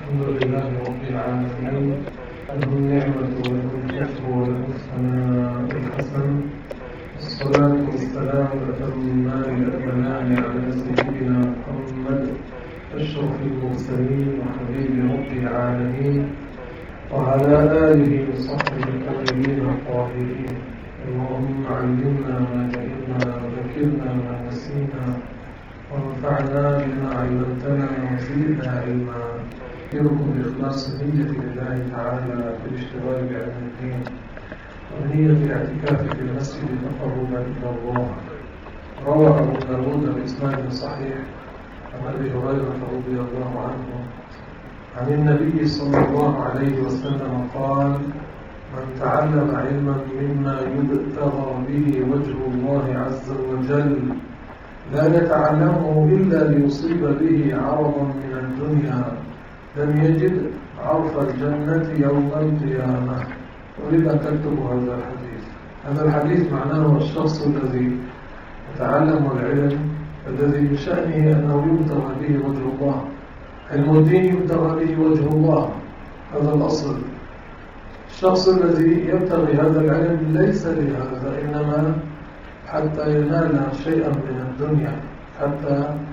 الحمد لله رب العالمين، له النعمة وله الشكر وله الثناء الحسن، الصلاة والسلام الأتمان الأكملان على سيدنا محمد أشرف المرسلين وحبيب رب العالمين وعلى آله وصحبه الطيبين الطاهرين. اللهم علمنا ما جهلنا وذكرنا ما نسينا وانفعنا بما علمتنا وزدنا علما. يركم بإخلاص النية لله تعالى في الاشتغال بعلم الدين ونية الاعتكاف في المسجد تقربا إلى الله. روى أبو داود بإسناد صحيح عن أبي هريرة رضي الله عنه عن النبي صلى الله عليه وسلم قال: من تعلم علما مما يبتغى به وجه الله عز وجل لا يتعلمه إلا ليصيب به عرضا من الدنيا لم يجد عرف الجنة يوم القيامة. ولذا تكتب هذا الحديث. هذا الحديث معناه الشخص الذي يتعلم العلم الذي بشأنه أنه يبتغى به وجه الله. علم الدين يبتغى به وجه الله، هذا الأصل. الشخص الذي يبتغي هذا العلم ليس لهذا، إنما حتى ينال شيئا من الدنيا، حتى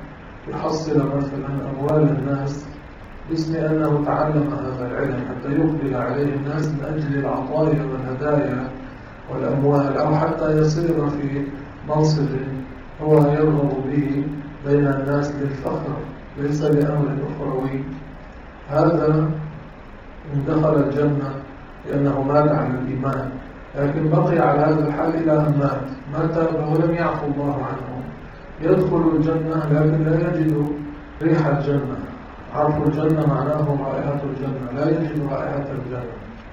يحصل مثلا أموال الناس باسم أنه تعلم هذا العلم، حتى يقبل عليه الناس من أجل العطايا والهدايا والأموال، أو حتى يصير في منصب هو يرغب به بين الناس للفخر ليس لأمر أخروي. هذا إن دخل الجنة لأنه مات على الإيمان، لكن بقي على هذا الحال إلى أن مات ولم يعفو الله عنه. يدخل الجنة لكن لا يجد ريح الجنة. عرف الجنة معناه رائحة الجنة، لا يجد رائحة الجنة.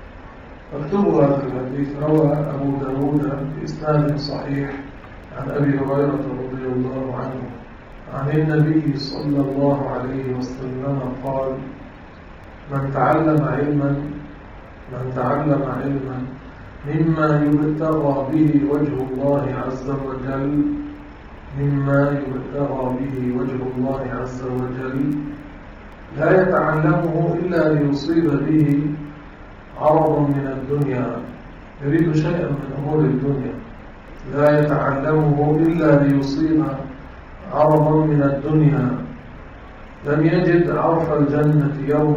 اكتبوا هذا الحديث. روى أبو داود بإسناد صحيح عن أبي هريرة رضي الله عنه عن النبي صلى الله عليه وسلم قال: من تعلم علما مما يبتغى به وجه الله عز وجل لا يتعلمه إلا ليصيب به عرضا من الدنيا، يريد شيئا من أمور الدنيا، لا يتعلمه إلا ليصيب عرضا من الدنيا لم يجد عرف الجنة يوم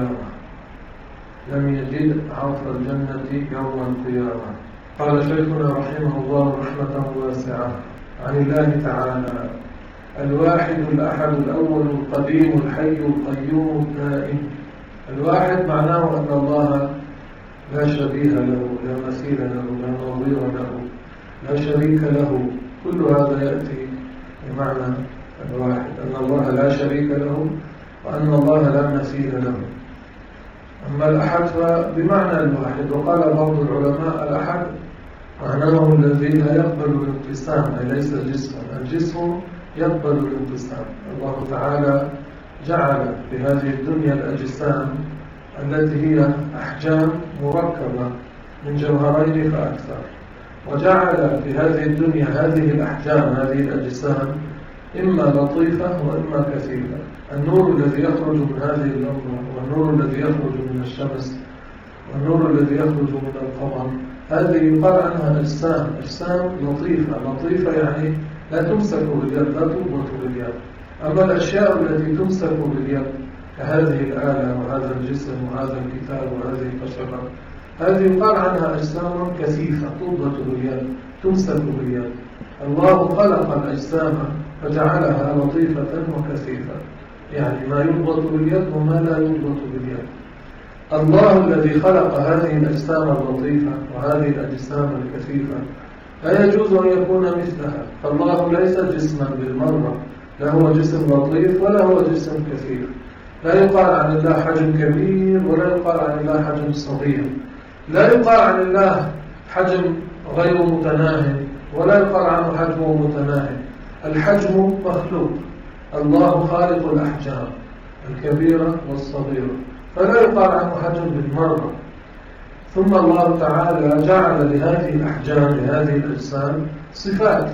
القيامة. قال شيخنا رحمه الله رحمة واسعة عن الله تعالى: الواحد الأحد الأول القديم الحي القيوم الدائم. الواحد معناه أن الله لا شبيه له، لا مثيل له، لا نظير له، لا شريك له. كل هذا يأتي بمعنى الواحد، أن الله لا شريك له وأن الله لا مثيل له. أما الأحد فبمعنى الواحد. وقال بعض العلماء: الأحد معناه الذي لا يقبل الانقسام، أي ليس جسما. الجسم يقبل الانقسام. الله تعالى جعل في هذه الدنيا الأجسام التي هي أحجام مركبة من جوهرين فأكثر، وجعل في هذه الدنيا هذه الأحجام، هذه الأجسام، إما لطيفة وإما كثيفة. النور الذي يخرج من هذه اللمبة، والنور الذي يخرج من الشمس، والنور الذي يخرج من القمر، هذه يقال عنها أجسام لطيفة يعني لا تمسك باليد، لا تربط باليد. أما الأشياء التي تمسك باليد كهذه الآلة وهذا الجسم وهذا الكتاب وهذه الخشبة، هذه يقال عنها أجسام كثيفة تربط باليد، تمسك باليد. الله خلق الأجسام فجعلها لطيفة وكثيفة، يعني ما يربط باليد وما لا يربط باليد. الله الذي خلق هذه الأجسام اللطيفة وهذه الأجسام الكثيفة لا يجوز أن يكون مثلها. فالله ليس جسما بالمرة، لا هو جسم لطيف ولا هو جسم كثير. لا يقال عن الله حجم كبير ولا يقال عن الله حجم صغير. لا يقال عن الله حجم غير متناهي ولا يقال عنه حجمه متناهي. الحجم مخلوق، الله خالق الأحجام الكبيرة والصغيرة، فلا يقال عنه حجم بالمرة. ثم الله تعالى جعل لهذه الأحجام، لهذه الأجسام، صفات،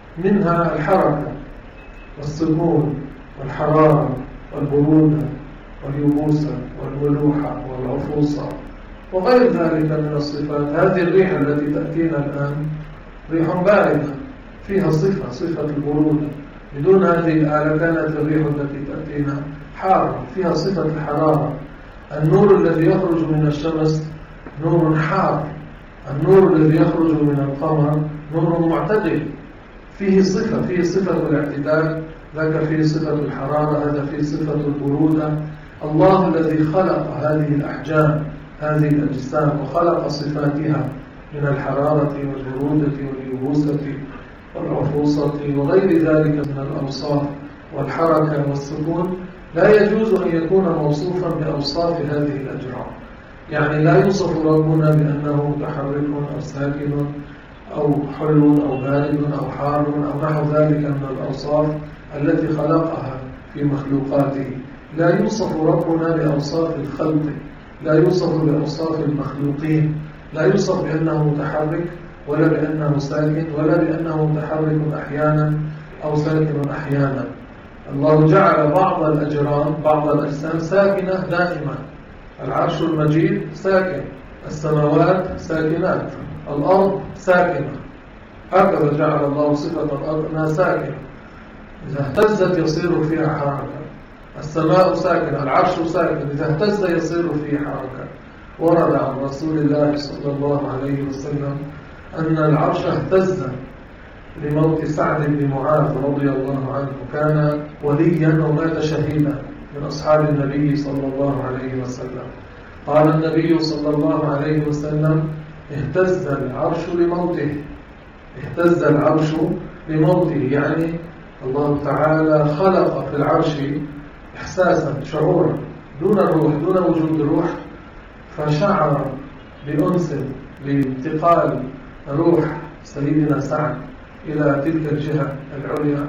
منها الحركة والسكون والحرارة والبرودة واليبوسة والملوحة والعفوصة وغير ذلك من الصفات. هذه الريح التي تأتينا الآن ريح باردة فيها صفة البرودة. بدون هذه الآلة كانت الريح التي تأتينا حارة فيها صفة الحرارة. النور الذي يخرج من الشمس نور حار، النور الذي يخرج من القمر نور معتدل فيه صفة الاعتدال، ذاك فيه صفة الحرارة، هذا فيه صفة البرودة. الله الذي خلق هذه الأحجام هذه الأجسام وخلق صفاتها من الحرارة والبرودة واليبوسة والعفوصة وغير ذلك من الأوصاف والحركة والسكون، لا يجوز أن يكون موصوفا بأوصاف هذه الأجرام. يعني لا يوصف ربنا بأنه متحرك أو ساكن أو حلو أو بارد أو حار أو نحو ذلك من الأوصاف التي خلقها في مخلوقاته. لا يوصف ربنا بأوصاف الخلق، لا يوصف بأوصاف المخلوقين، لا يوصف بأنه متحرك ولا بأنه ساكن ولا بأنه متحرك أحيانا أو ساكن أحيانا. الله جعل بعض الأجرام بعض الأجسام ساكنة دائما. العرش المجيد ساكن، السماوات ساكنات، الأرض ساكنة، هكذا جعل الله صفة الأرض أنها ساكنة، إذا اهتزت يصير فيها حركة. السماء ساكنة، العرش ساكن، إذا اهتز يصير فيه حركة. ورد عن رسول الله صلى الله عليه وسلم أن العرش اهتز لموت سعد بن معاذ رضي الله عنه، كان وليا ومات شهيدا من أصحاب النبي صلى الله عليه وسلم. قال النبي صلى الله عليه وسلم: اهتز العرش لموته، اهتز العرش لموته، يعني الله تعالى خلق في العرش إحساسا شعورا دون الروح، دون وجود الروح، فشعر بأنس بانتقال روح سيدنا سعد إلى تلك الجهة العليا،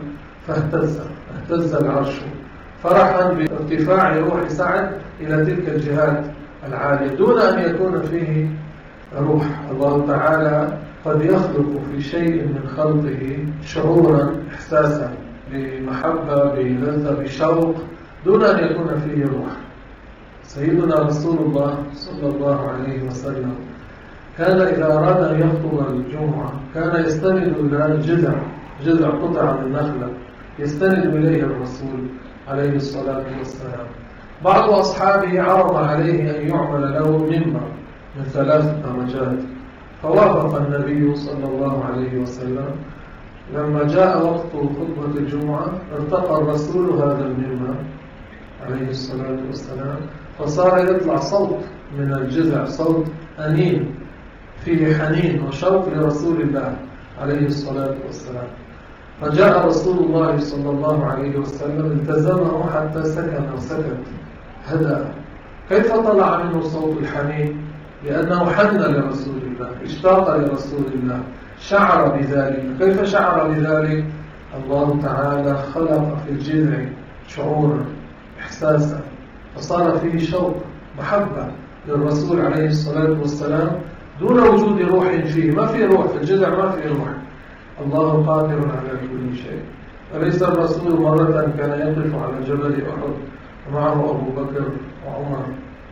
فاهتز العرش فرحا بارتفاع روح سعد إلى تلك الجهات العالية دون أن يكون فيه روح. الله تعالى قد يخلق في شيء من خلقه شعورا، إحساسا بمحبة، بلذة، بشوق، دون أن يكون فيه روح. سيدنا رسول الله صلى الله عليه وسلم كان إذا أراد أن يخطب الجمعة كان يستند إلى جذع قطع من نخلة يستند إليه الرسول عليه الصلاة والسلام. بعض أصحابه عرض عليه أن يعمل له منبر من 3 درجات، فوافق النبي صلى الله عليه وسلم. لما جاء وقت خطبة الجمعة ارتقى الرسول هذا المنبر عليه الصلاة والسلام، فصار يطلع صوت من الجذع، صوت أنين فيه حنين وشوق لرسول الله عليه الصلاة والسلام. فجاء رسول الله صلى الله عليه وسلم التزمه حتى سكن وسكت، هدأ. كيف طلع منه صوت الحنين؟ لأنه حن لرسول الله، اشتاق لرسول الله، شعر بذلك. كيف شعر بذلك؟ الله تعالى خلق في الجذع شعورا، إحساسا، فصار فيه شوق، محبة للرسول عليه الصلاة والسلام دون وجود روح فيه. ما في روح في الجذع، ما في روح. الله قادر على كل شيء. أليس الرسول مرة كان يقف على جبل أحد ومعه أبو بكر وعمر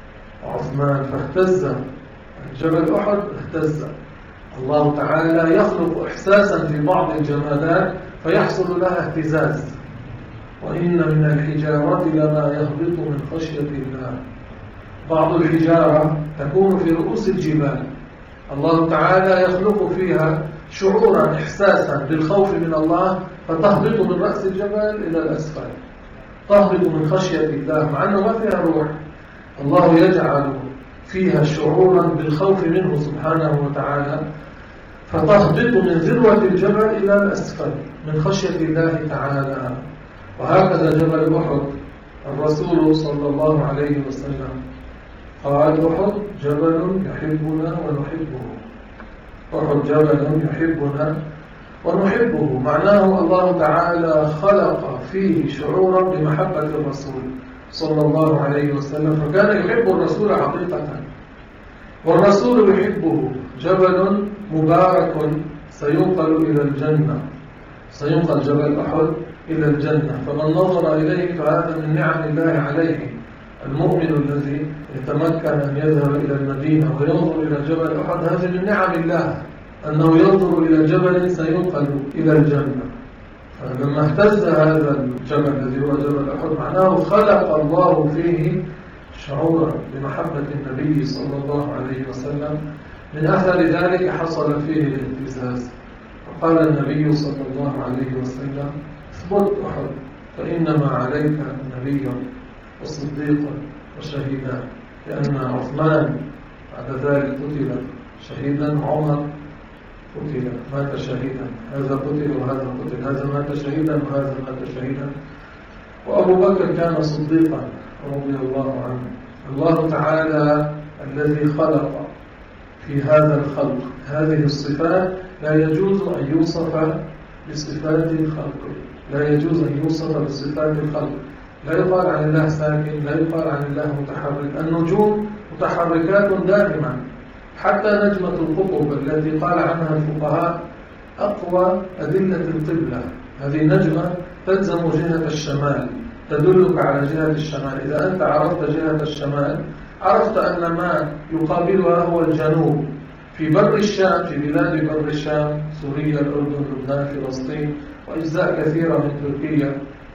وعثمان فاهتز جبل أحد، اهتز. الله تعالى يخلق إحساسا في بعض الجمادات فيحصل لها اهتزاز. وإن من الحجارة لما يهبط من خشية الله. بعض الحجارة تكون في رؤوس الجبال، الله تعالى يخلق فيها شعورا، إحساسا بالخوف من الله، فتهبط من رأس الجبل إلى الأسفل، تهبط من خشية الله مع أنه ما فيها روح. الله يجعل فيها شعورا بالخوف منه سبحانه وتعالى، فتهبط من ذروة الجبل إلى الأسفل من خشية الله تعالى. وهكذا جبل أحد، الرسول صلى الله عليه وسلم قال: أحد جبل يحبنا ونحبه. أحد جبل يحبنا ونحبه، معناه الله تعالى خلق فيه شعورا بمحبة الرسول صلى الله عليه وسلم، فكان يحب الرسول حقيقة، والرسول يحبه. جبل مبارك سينقل إلى الجنة، سينقل جبل أحد إلى الجنة، فمن نظر إليه فهذا من نعم الله عليه. المؤمن الذي يتمكن أن يذهب إلى المدينة وينظر إلى جبل أحد، هذه من نعم الله أنه ينظر إلى جبل سينقل إلى الجنة. فلما اهتز هذا الجبل الذي هو جبل أحد معناه خلق الله فيه شعورا بمحبة النبي صلى الله عليه وسلم. من أثر ذلك حصل فيه الاهتزاز، وقال النبي صلى الله عليه وسلم: اثبت أحد فإنما عليك نبي وصديق وشهيدا، لأن عثمان بعد ذلك قتل شهيدا، وعمر قتل مات شهيدا، هذا قتل وهذا قتل، هذا مات شهيدا وهذا مات شهيدا، وأبو بكر كان صديقا رضي الله عنه. الله تعالى الذي خلق في هذا الخلق هذه الصفات لا يجوز أن يوصف بصفات الخلق، لا يجوز أن يوصف بصفات الخلق. لا يقال عن الله ساكن، لا يقال عن الله متحرك. النجوم متحركات دائما، حتى نجمة القطب التي قال عنها الفقهاء أقوى أدلة القبلة، هذه نجمة تلزم جهة الشمال، تدلك على جهة الشمال. إذا أنت عرفت جهة الشمال عرفت أن ما يقابلها هو الجنوب. في بر الشام، في بلاد بر الشام، سوريا، الأردن، لبنان، فلسطين، وأجزاء كثيرة من تركيا،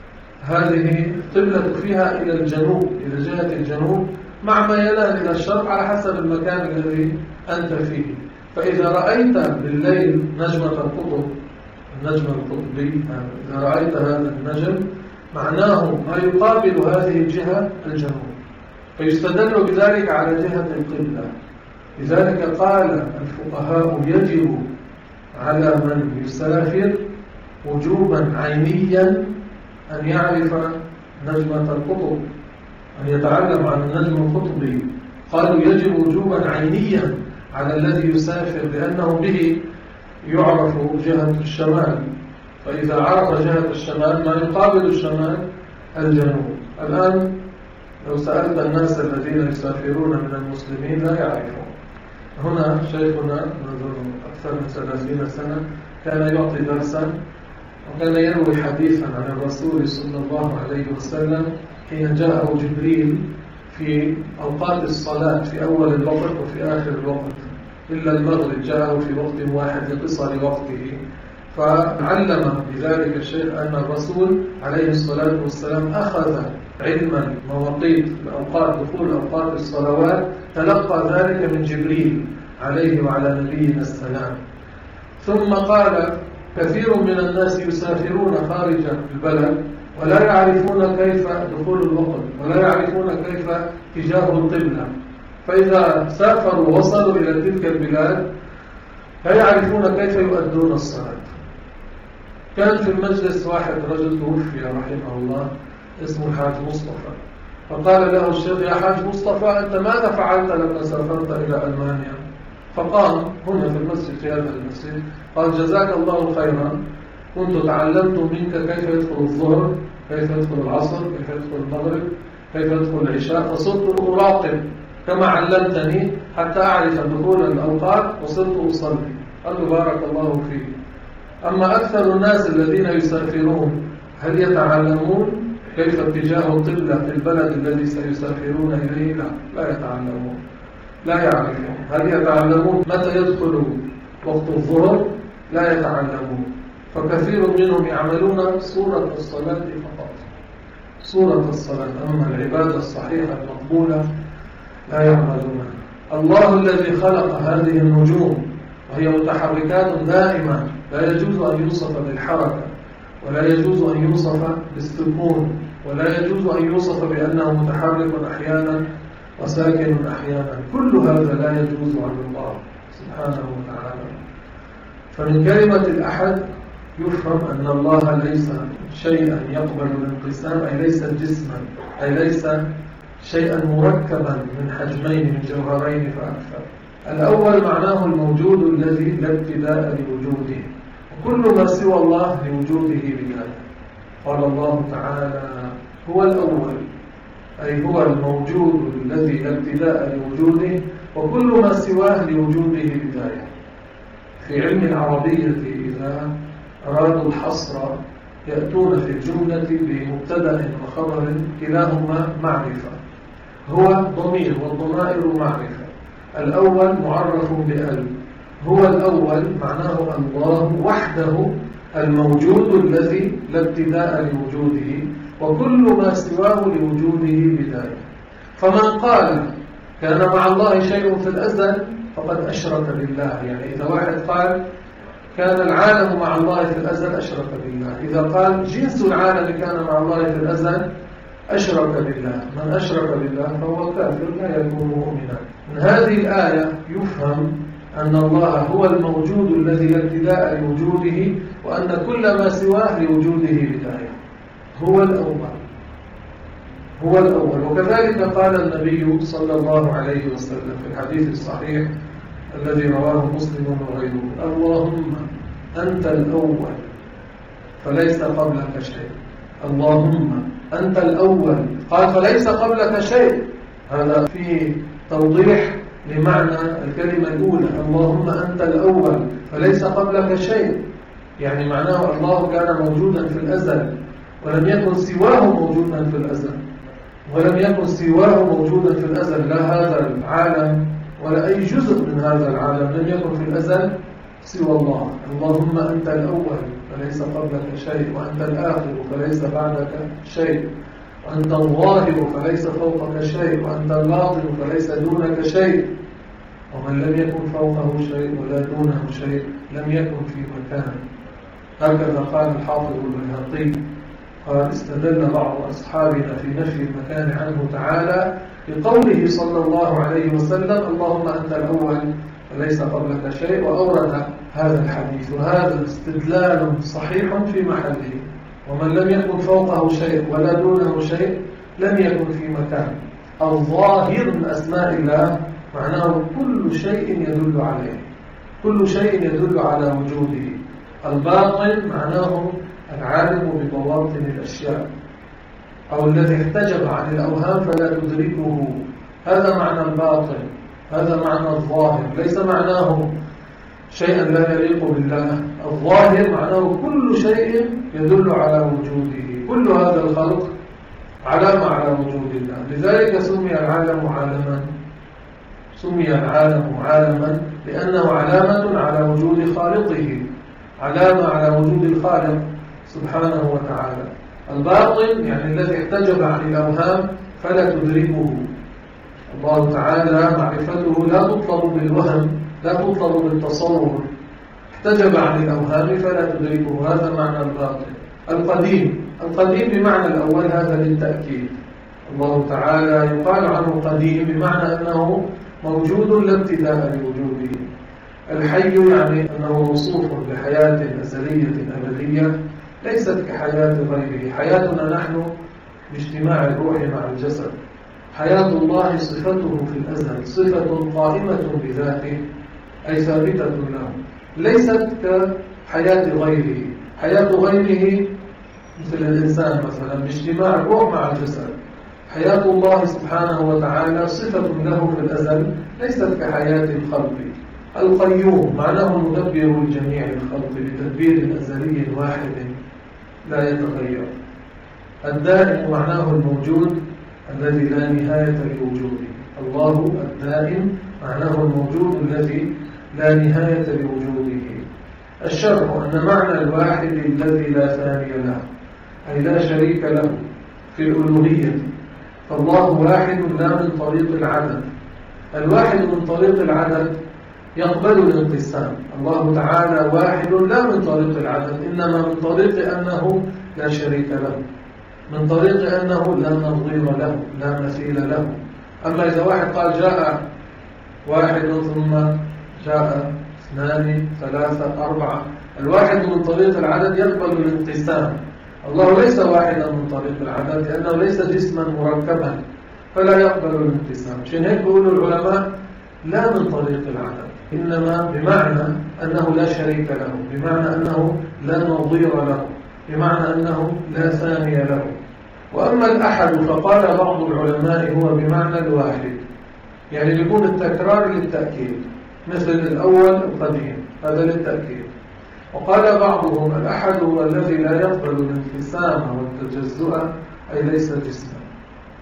هذه قبلة فيها إلى الجنوب، إلى جهة الجنوب، مع ما يلان إلى الشرق على حسب المكان الذي أنت فيه. فإذا رأيت بالليل نجمة القطب، النجم القطبي، إذا رأيت هذا النجم معناه ما يقابل هذه الجهة الجنوب، فيستدل بذلك على جهة القبلة. لذلك قال الفقهاء: يجب على من يسافر وجوبا عينيا أن يعرف نجمة القطب، أن يتعلم عن النجم القطبي. قالوا يجب وجوبا عينيا على الذي يسافر، لأنه به يعرف جهة الشمال، فإذا عرف جهة الشمال ما يقابل الشمال الجنوب. الآن لو سألت الناس الذين يسافرون من المسلمين لا يعرفون. هنا شيخنا منذ أكثر من 30 سنة كان يعطي درسا، وكان يروي حديثا عن الرسول صلى الله عليه وسلم حين جاءه جبريل في أوقات الصلاة، في أول الوقت وفي آخر الوقت، إلا المغرب جاءه في وقت واحد لقصر وقته. فعلم بذلك الشيخ أن الرسول عليه الصلاة والسلام أخذ علما مواقيت الأوقات، دخول أوقات الصلوات، تلقى ذلك من جبريل عليه وعلى نبينا السلام. ثم قال: كثير من الناس يسافرون خارج البلد ولا يعرفون كيف دخول الوقت، ولا يعرفون كيف اتجاه القبلة، فإذا سافروا ووصلوا إلى تلك البلاد لا يعرفون كيف يؤدون الصلاة. كان في المجلس واحد رجل توفي رحمه الله اسمه الحاج مصطفى، فقال له الشيخ: يا حاج مصطفى، أنت ماذا فعلت لما سافرت إلى ألمانيا؟ فقام هنا في المسجد، في هذا المسجد، قال: جزاك الله خيرا، كنت تعلمت منك كيف يدخل الظهر، كيف يدخل العصر، كيف يدخل المغرب، كيف يدخل العشاء، فصرت أراقب كما علمتني حتى أعرف دخول الأوقات وصرت أصلي. قال له: بارك الله فيك. أما أكثر الناس الذين يسافرون هل يتعلمون كيف اتجاه القبلة في البلد الذي سيسافرون إليه؟ لا يتعلمون، لا يعرفون. هل يتعلمون متى يدخل وقت الظهر؟ لا يتعلمون. فكثير منهم يعملون صورة الصلاة فقط، صورة الصلاة، أما العبادة الصحيحة المقبولة لا يعملونها. الله الذي خلق هذه النجوم وهي متحركات دائما، لا يجوز أن يوصف بالحركة، ولا يجوز أن يوصف بالسكون، ولا يجوز أن يوصف بأنه متحرك أحيانا وساكن أحيانا. كل هذا لا يجوز عن الله سبحانه وتعالى. فمن كلمة الأحد يفهم أن الله ليس شيئا يقبل الانقسام، أي ليس جسما، أي ليس شيئا مركبا من حجمين، من جوهرين فأكثر. الأول معناه الموجود الذي لا ابتداء لوجوده، وكل ما سوى الله لوجوده بداية. قال الله تعالى: هو الأول، أي هو الموجود الذي لا ابتداء لوجوده، وكل ما سواه لوجوده بداية. في علم العربية إذا أرادوا الحصر يأتون في الجملة بمبتدأ وخبر كلاهما معرفة، هو ضمير والضمائر معرفة. الأول معرف بأل، هو الأول معناه الله وحده الموجود الذي لا ابتداء لوجوده، وكل ما سواه لوجوده بداية. فمن قال كان مع الله شيء في الأزل فقد أشرك بالله. يعني إذا واحد قال كان العالم مع الله في الأزل أشرك بالله. إذا قال جنس العالم كان مع الله في الأزل أشرك بالله. من أشرك بالله فهو كافر لا يكون مؤمنا. من هذه الآية يفهم أن الله هو الموجود الذي لا ابتداء لوجوده، وأن كل ما سواه لوجوده بداية. هو الأول، هو الأول. وكذلك قال النبي صلى الله عليه وسلم في الحديث الصحيح الذي رواه مسلم وغيره: اللهم أنت الأول فليس قبلك شيء. اللهم أنت الأول، قال فليس قبلك شيء. هذا فيه توضيح لمعنى الكلمة الأولى: اللهم أنت الأول فليس قبلك شيء. يعني معناه الله كان موجودا في الأزل ولم يكن سواه موجودا في الأزل، ولم يكن سواه موجودا في الأزل، لا هذا العالم ولا أي جزء من هذا العالم لم يكن في الأزل سوى الله. اللهم أنت الأول فليس قبلك شيء، وأنت الآخر فليس بعدك شيء، وأنت الظاهر فليس فوقك شيء، وأنت الباطن فليس دونك شيء. ومن لم يكن فوقه شيء ولا دونه شيء لم يكن في مكان. هكذا قال الحافظ البيهقي، قال استدل بعض أصحابنا في نفي المكان عنه تعالى بقوله صلى الله عليه وسلم: اللهم أنت الأول فليس قبلك شيء، وأورد هذا الحديث. وهذا استدلال صحيح في محله. ومن لم يكن فوقه شيء ولا دونه شيء لم يكن في مكان. الظاهر من أسماء الله معناه كل شيء يدل عليه، كل شيء يدل على وجوده. الباطن معناه العالم ببواطن الأشياء، أو الذي احتجب عن الأوهام فلا تدركه. هذا معنى الباطن، هذا معنى الظاهر. ليس معناه شيئا لا يليق بالله. الظاهر معناه كل شيء يدل على وجوده. كل هذا الخلق علامة على وجود الله. لذلك سمي العالم عالما، سمي العالم عالما لأنه علامة على وجود خالقه، علامة على وجود الخالق سبحانه وتعالى. الباطن يعني الذي احتجب عن الأوهام فلا تدركه. الله تعالى معرفته لا تطلب بالوهم، لا تطلب بالتصور. احتجب عن الأوهام فلا تدركه. هذا معنى الباطن. القديم، القديم بمعنى الأول، هذا للتأكيد. الله تعالى يقال عنه قديم بمعنى أنه موجود لا ابتداء لوجوده. الحي يعني أنه موصوف بحياة أزلية أبدية ليست كحياة غيره. حياتنا نحن باجتماع الروح مع الجسد. حياة الله صفته في الأزل، صفة قائمة بذاته أي ثابتة له، ليست كحياة غيره. حياة غيره مثل الإنسان مثلا باجتماع الروح مع الجسد. حياة الله سبحانه وتعالى صفة له في الأزل ليست كحياة الخلق. القيوم معناه مدبر لجميع الخلق بتدبير أزلي واحد لا يتغير. الدائم معناه الموجود الذي لا نهاية لوجوده. الله الدائم معناه الموجود الذي لا نهاية لوجوده. الشرح أن معنى الواحد الذي لا ثاني له، أي لا شريك له في الألوهية. فالله واحد لا من طريق العدد. الواحد من طريق العدد يقبل الانقسام. الله تعالى واحد لا من طريق العدد، إنما من طريق أنه لا شريك له، من طريق أنه لا نظير له، لا مثيل له. أما إذا واحد قال جاء واحد ثم جاء اثنان ثلاثة أربعة، الواحد من طريق العدد يقبل الانقسام. الله ليس واحدا من طريق العدد لأنه ليس جسما مركبا فلا يقبل الانقسام. عشان هيك بيقولوا العلماء لا من طريق العدد، إنما بمعنى أنه لا شريك له، بمعنى أنه لا نظير له، بمعنى أنه لا ثاني له. وأما الأحد فقال بعض العلماء هو بمعنى الواحد، يعني يكون التكرار للتأكيد، مثل الأول القديم، هذا للتأكيد. وقال بعضهم الأحد هو الذي لا يقبل الانقسام والتجزؤ، أي ليس جسما.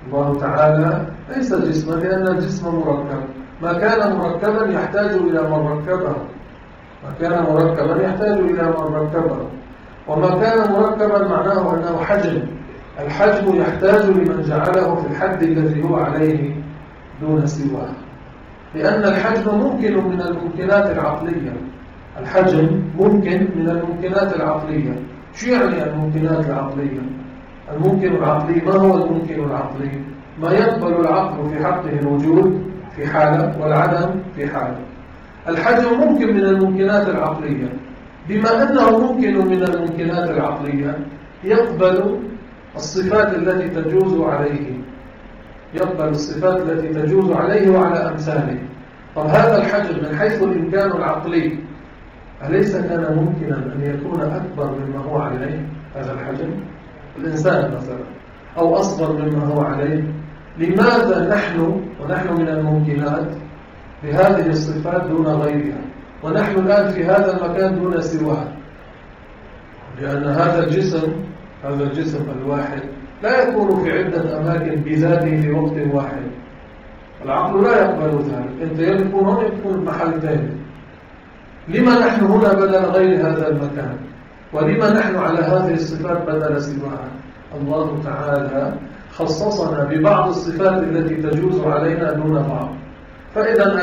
الله تعالى ليس جسما، لأن الجسم مركب. ما كان مركبا يحتاج إلى من ركبه، ما كان مركبا يحتاج إلى من ركبه. وما كان مركبا معناه أنه حجم. الحجم يحتاج لمن جعله في الحد الذي هو عليه دون سواه، لأن الحجم ممكن من الممكنات العقلية. الحجم ممكن من الممكنات العقلية. شو يعني الممكنات العقلية؟ الممكن العقلي، ما هو الممكن العقلي؟ ما يقبل العقل في حقه الوجود في حالة والعدم في حالة. الحجم ممكن من الممكنات العقلية. بما أنه ممكن من الممكنات العقلية يقبل الصفات التي تجوز عليه، يقبل الصفات التي تجوز عليه وعلى أمثاله. طب هذا الحجم من حيث الإمكان العقلي أليس كان ممكنا أن يكون أكبر مما هو عليه هذا الحجم؟ الإنسان مثلا، أو أصغر مما هو عليه. لماذا ونحن من الممكنات بهذه الصفات دون غيرها، ونحن الآن في هذا المكان دون سواه؟ لأن هذا الجسم الواحد لا يكون في عدة أماكن بذاته في وقت واحد. العقل لا يقبل ذلك. أنت يكون هنا، يكون محل ثاني. لما نحن هنا بدل غير هذا المكان؟ ولما نحن على هذه الصفات بدل سواها؟ الله تعالى خصصنا ببعض الصفات التي تجوز علينا دون بعض. فإذا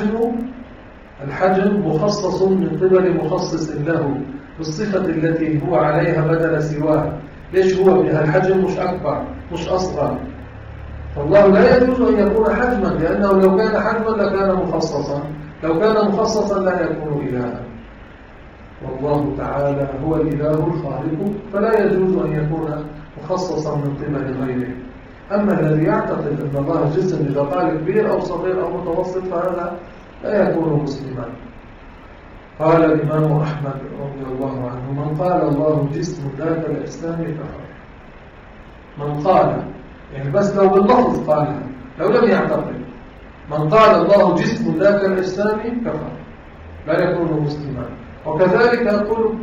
الحجم مخصص من قبل مخصص له بالصفة التي هو عليها بدل سواها. ليش هو الحجم مش أكبر مش أصغر؟ فالله لا يجوز أن يكون حجما، لأنه لو كان حجما لكان مخصصا، لو كان مخصصا لا يكون إلها. والله تعالى هو الإله الخالق، فلا يجوز أن يكون مخصصا من قبل غيره. أما الذي يعتقد أن الله جسم إذا قال كبير أو صغير أو متوسط فهذا لا يكون مسلما. قال الإمام أحمد رضي الله عنه: من قال الله جسم ذاك الإسلام كفر. من قال، يعني بس لو باللفظ قالها، لو لم يعتقد، من قال الله جسم ذاك الإسلام كفر، لا يكون مسلما. وكذلك يقول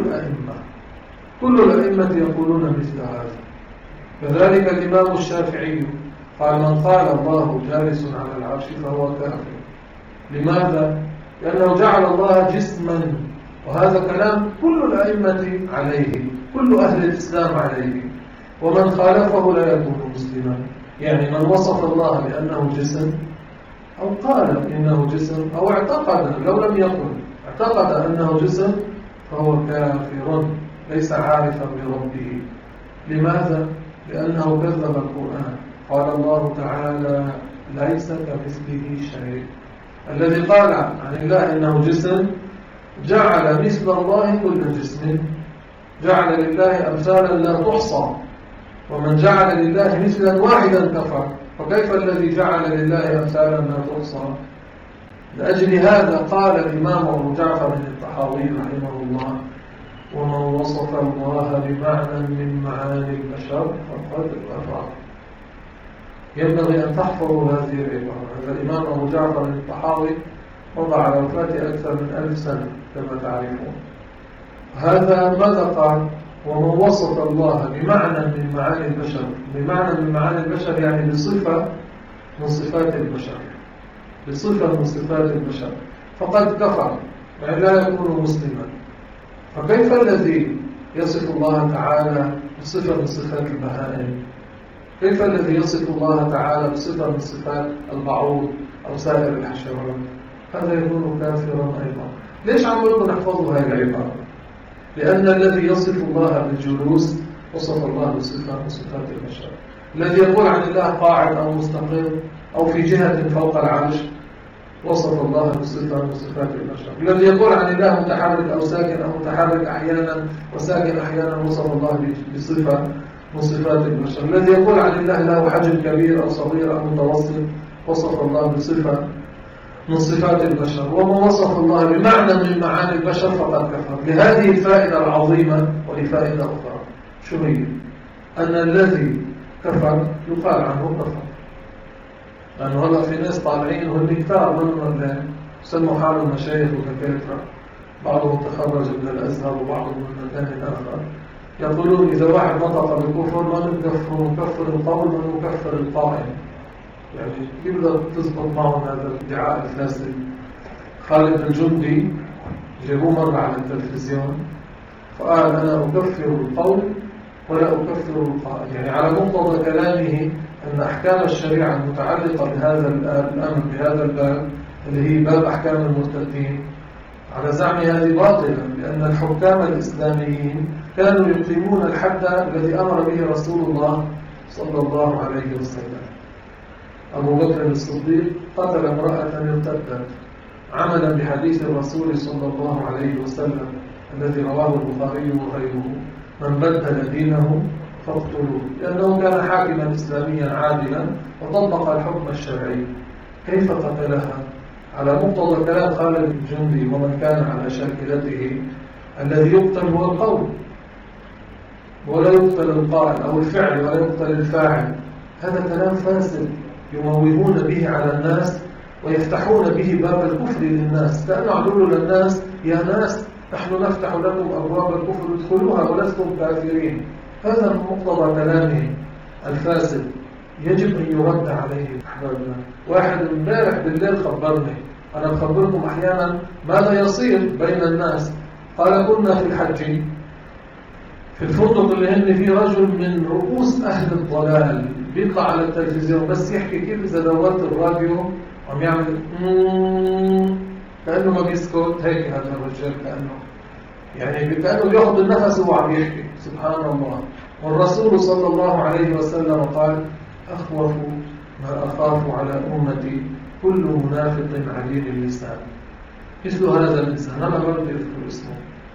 كل الأئمة يقولون مثل هذا. كذلك الإمام الشافعي قال: من قال الله جالس على العرش فهو كافر. لماذا؟ لأنه جعل الله جسما، وهذا كلام كل الأئمة عليه، كل أهل الإسلام عليه. ومن خالفه لا يكون مسلما. يعني من وصف الله بأنه جسم، أو قال إنه جسم، أو اعتقد، لو لم يقل اعتقد أنه جسم، فهو كافر ليس عارفا بربه. لماذا؟ لأنه كذب القرآن. قال الله تعالى: ليس كمثله شيء. الذي قال عن الله إنه جسم جعل مثل الله كل جسم، جعل لله أمثالا لا تحصى. ومن جعل لله مثلا واحدا كفر، فكيف الذي جعل لله أمثالا لا تحصى؟ لأجل هذا قال الإمام أبو جعفر الطحاوي رحمه الله: ومن وصف الله بمعنى من معاني البشر فقد كفر. ينبغي أن تحفظوا هذه العبارة. هذا الإمام أبو جعفر الطحاوي وضع على وفاته أكثر من 1000 سنة كما تعرفون. هذا ماذا قال؟ ومن وصف الله بمعنى من معاني البشر، بمعنى من معاني البشر يعني بصفة من صفات البشر، بصفة من صفات البشر فقد كفر، يعني لا يكون مسلما. فكيف الذي يصف الله تعالى بصفة من صفات البهائم؟ كيف الذي يصف الله تعالى بصفة من صفات البعوض أو سائر الحشرات؟ هذا يكون كافرا أيضا. ليش عم نقول نحفظوا هذه العبارة؟ لأن الذي يصف الله بالجلوس وصف الله بصفة من صفات البشر. الذي يقول عن الله قاعد أو مستقر أو في جهة فوق العرش وصف الله بصفة من صفات البشر. الذي يقول عن الله متحرك أو ساكن أو متحرك أحيانا وساكن أحيانا وصف الله بصفة من صفات البشر. الذي يقول عن الله له حجم كبير أو صغير أو متوسط وصف الله بصفة من صفات البشر. وما وصف الله بمعنى من معاني البشر فقد كفر. لهذه الفائدة العظيمة ولفائدة أخرى، شو هي؟ أن الذي كفر يقال عنه كفر، لأنه هلا في ناس طالعين وهم كتار منهم سموا حالهم مشايخ ودكاترة، بعضهم تخرج من الأزهر وبعضهم من مكان آخر، يقولون إذا واحد نطق بالكفر ما نكفر القول ما نكفر القائل. يعني كيف بدأ تزبط معهم هذا الادعاء الفاسد؟ خالد الجندي جابوه مرة على التلفزيون فقال أنا أكفر القول ولا أكفر القائل، يعني على مقتضى كلامه أن أحكام الشريعة المتعلقة بهذا الأمر بهذا الباب اللي هي باب أحكام المرتدين على زعم هذه باطلة، لأن الحكام الإسلاميين كانوا يقيمون الحد الذي أمر به رسول الله صلى الله عليه وسلم. أبو بكر الصديق قتل امرأة ارتدت عملا بحديث الرسول صلى الله عليه وسلم الذي رواه البخاري وغيره: من بدل دينه فاقتلوه، لأنه كان حاكما إسلاميا عادلا وطبق الحكم الشرعي. كيف قتلها؟ على مقتضى كلام خالد الجندي ومن كان على شاكلته: الذي يقتل هو القول ولا يقتل القائل، أو الفعل ولا يقتل الفاعل. هذا كلام فاسد يموهون به على الناس ويفتحون به باب الكفر للناس، كأنه يقولوا للناس: يا ناس نحن نفتح لكم أبواب الكفر ادخلوها ولستم كافرين. هذا من مقتضى كلامه الفاسد يجب أن يرد عليه أحبابنا. واحد امبارح بالليل خبرني، أنا أخبركم أحيانا ماذا يصير بين الناس. قال: كنا في الحج في الفندق اللي هن فيه رجل من رؤوس أهل الضلال بيطلع على التلفزيون بس يحكي كيف إذا دورت الراديو عم يعمل كأنه ما بيسكت هيك. هذا الرجال كأنه بياخذ النفس وهو عم يحكي. سبحان الله. والرسول صلى الله عليه وسلم قال: أخوف ما أخاف على أمتي كل منافق عليل اللسان. مثل هذا الإنسان أنا ما بدي أذكر اسمه.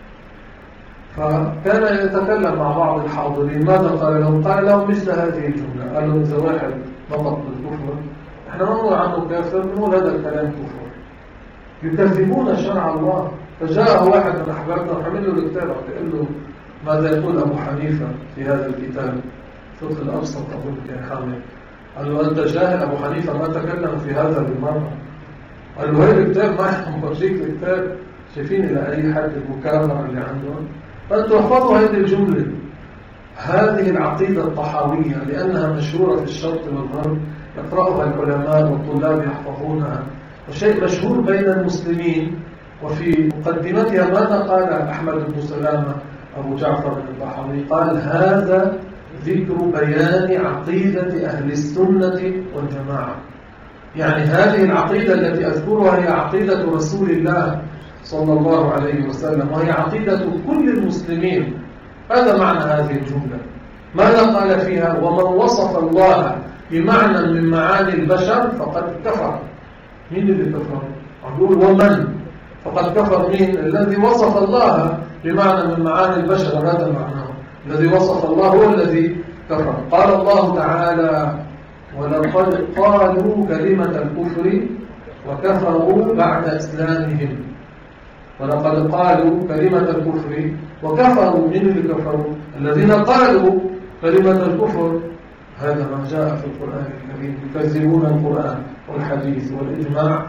فكان يتكلم مع بعض الحاضرين. ماذا قال لهم؟ قال لهم مثل هذه الجملة. قال لهم: إذا واحد نطق بالكفر إحنا ما نقول عنه كافر، نقول هذا الكلام كفر. يكذبون شرع الله. فجاء واحد من أحبابنا وحمل له الكتاب وقال له: ماذا يقول أبو حنيفة في هذا الكتاب؟ فقه الأبسط أقول كان حامل. قال له: أنت جاهل، أبو حنيفة ما تكلم في هذا بالمرة. قال له: هذا الكتاب ما يمرجيك الكتاب، شايفين إلى أي حد المكابرة اللي عندهم. فأنتوا احفظوا هذه الجملة. هذه العقيدة الطحاوية لأنها مشهورة في الشرق والغرب، يقرأها العلماء والطلاب يحفظونها، وشيء مشهور بين المسلمين. وفي مقدمتها ماذا قال أحمد بن سلامة أبو جعفر الطحاوي؟ قال: هذا ذكر بيان عقيدة أهل السنة والجماعة. يعني هذه العقيدة التي أذكرها هي عقيدة رسول الله صلى الله عليه وسلم، وهي عقيدة كل المسلمين. هذا معنى هذه الجملة. ماذا قال فيها؟ ومن وصف الله بمعنى من معاني البشر فقد كفر. مين اللي كفر؟ أقول ومن فقد كفر. مين؟ الذي وصف الله بمعنى من معاني البشر، هذا معناه. الذي وصف الله هو الذي كفر. قال الله تعالى: ولقد قالوا كلمة الكفر وكفروا بعد إسلامهم. ولقد قالوا كلمة الكفر وكفروا. من اللي كفروا؟ الذين قالوا كلمة الكفر. هذا ما جاء في القرآن الكريم. يكذبون القرآن والحديث والإجماع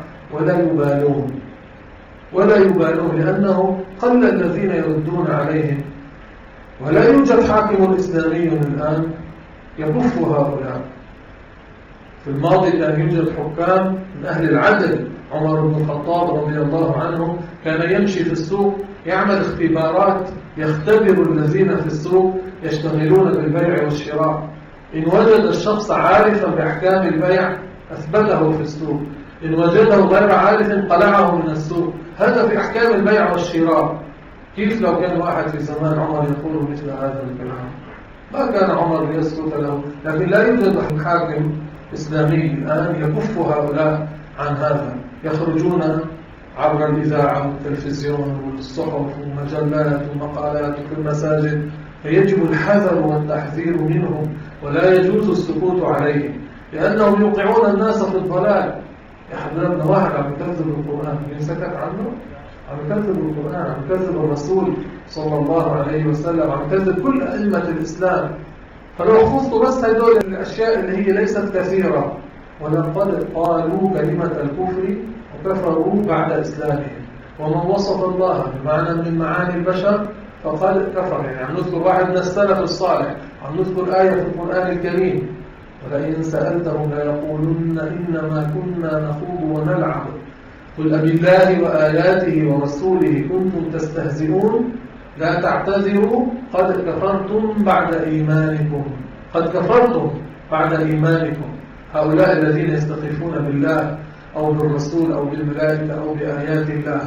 ولا يبالون لأنه قل الذين يردون عليهم، ولا يوجد حاكم إسلامي الآن يكف هؤلاء. في الماضي كان يوجد حكام من أهل العدل. عمر بن الخطاب رضي الله عنه كان يمشي في السوق يعمل اختبارات، يختبر الذين في السوق يشتغلون بالبيع والشراء. إن وجد الشخص عارفا بأحكام البيع أثبته في السوق، إن وجده غير عارف قلعه من السوق. هذا في أحكام البيع والشراء. كيف لو كان واحد في زمان عمر يقول مثل هذا الكلام؟ ما كان عمر يسكت له. لكن لا يوجد حاكم إسلامي الآن يكف هؤلاء عن هذا. يخرجون عبر الإذاعة والتلفزيون والصحف والمجلات والمقالات في المساجد، فيجب الحذر والتحذير منهم، ولا يجوز السكوت عليهم، لأنهم يوقعون الناس في الضلال. يا حبيبنا واحد عم يكذب القرآن، ينسكت عنه؟ عم يكذب القرآن، عم يكذب الرسول صلى الله عليه وسلم، عم يكذب كل أئمة الإسلام. فلو خصوا بس هذول الأشياء اللي هي ليست كثيرة: ولقد قالوا كلمة الكفر وكفروا بعد إسلامهم، ومن وصف الله بمعنى من معاني البشر فقد كفر. يعني عم نذكر واحد من السلف الصالح، عم نذكر آية في القرآن الكريم: ولئن سألتهم ليقولن إنما كنا نخوض ونلعب قل أبالله وآياته ورسوله كنتم تستهزئون لا تعتذروا قد كفرتم بعد إيمانكم. قد كفرتم بعد إيمانكم. هؤلاء الذين يستخفون بالله أو بالرسول أو بالملائكة أو بآيات الله،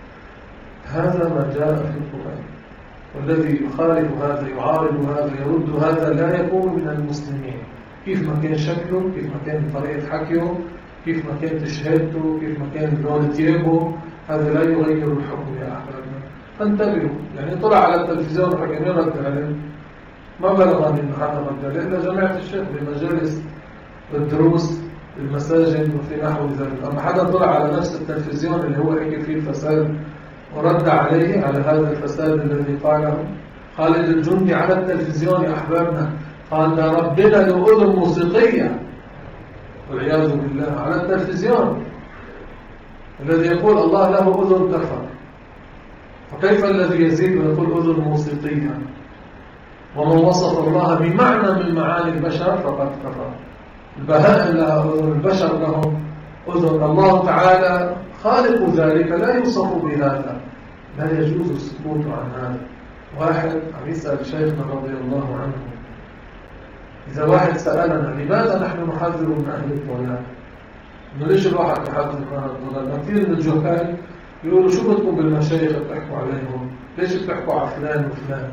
هذا ما جاء في القرآن. والذي يخالف هذا، يعارض هذا، يرد هذا، لا يكون من المسلمين. كيف ما كان شكله، كيف ما كان طريقة حكيه، كيف ما كانت شهادته، كيف ما كان لون ثيابه، هذا لا يغير الحكم يا أحبابنا. فانتبهوا. يعني طلع على التلفزيون وحكى مين رد عليه؟ ما بلغني إنه حدا رد عليه إلا جماعة الشيخ بمجالس بالدروس المساجد وفي نحو ذلك. أما حدا طلع على نفس التلفزيون اللي هو حكي فيه الفساد ورد عليه على هذا الفساد الذي قاله خالد الجندي على التلفزيون يا أحبابنا، قال ده ربنا له أذن موسيقية والعياذ بالله على التلفزيون. الذي يقول الله له أذن كفر، فكيف الذي يزيد ويقول أذن موسيقية؟ ومن وصف الله بمعنى من معاني البشر فقد كفر. البهائم لها أذن، البشر لهم أذن. الله تعالى خالق ذلك لا يوصف بهذا، لا يجوز السكوت عن هذا. واحد عم يسأل شيخنا رضي الله عنه: إذا واحد سألنا لماذا نحن نحذر من أهل الضلال؟ إنه ليش الواحد يحذر من أهل الضلال؟ كثير من الجهال يقولوا شو بدكم بالمشايخ بتحكوا عليهم؟ ليش بتحكوا على فلان وفلان؟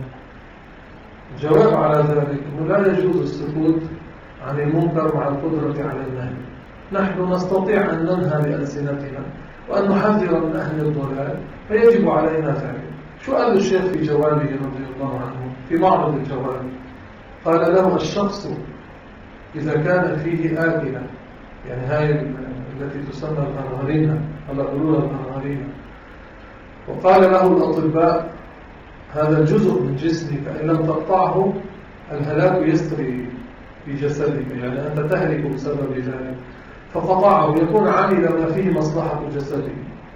الجواب على ذلك إنه لا يجوز السكوت عن المنكر مع القدرة على النهي. نحن نستطيع أن ننهى بألسنتنا وأن نحذر من أهل الضلال، فيجب علينا ذلك. شو قال الشيخ في جوابه رضي الله عنه في معرض الجواب؟ قال له: الشخص إذا كان فيه آكلة، يعني هاي التي تسمى الغرغرينة، هلا قالوا لها الغرغرينة، وقال له الأطباء: هذا الجزء من جسمك إن لم تقطعه الهلاك يسري في جسدك، يعني أنت تهلك بسبب ذلك، فقطعه يكون عمل ما فيه مصلحة جسدك.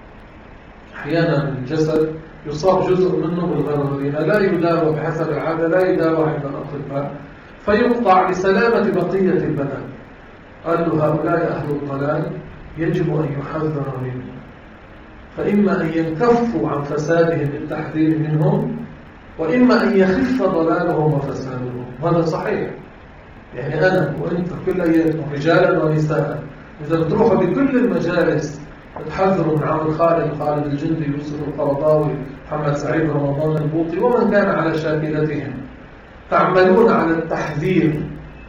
أحيانا الجسد يصاب جزء منه بالغرغرينة، لا يداوى بحسب العادة، لا يداوى عند الأطباء، فيقطع لسلامة بقية البدن. قال له: هؤلاء أهل الضلال يجب أن يحذر منهم، فإما أن ينكفوا عن فسادهم بالتحذير منهم، وإما أن يخف ضلالهم وفسادهم. هذا صحيح. يعني أنا وإنت كل أيام رجالا ونساء إذا بتروحوا بكل المجالس تحذروا من عمل خالد الجندي، يوسف القرضاوي، محمد سعيد، رمضان البوطي، ومن كان على شاكلتهم، تعملون على التحذير،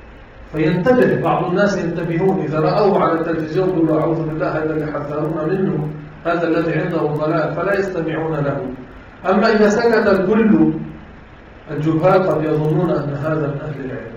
فينتبه بعض الناس، ينتبهون إذا رأوه على التلفزيون يقولوا: أعوذ بالله، هذا اللي حذرونا منه، هذا الذي عنده ضلال، فلا يستمعون له. أما إذا سكت الكل، الجهال قد يظنون أن هذا من أهل العلم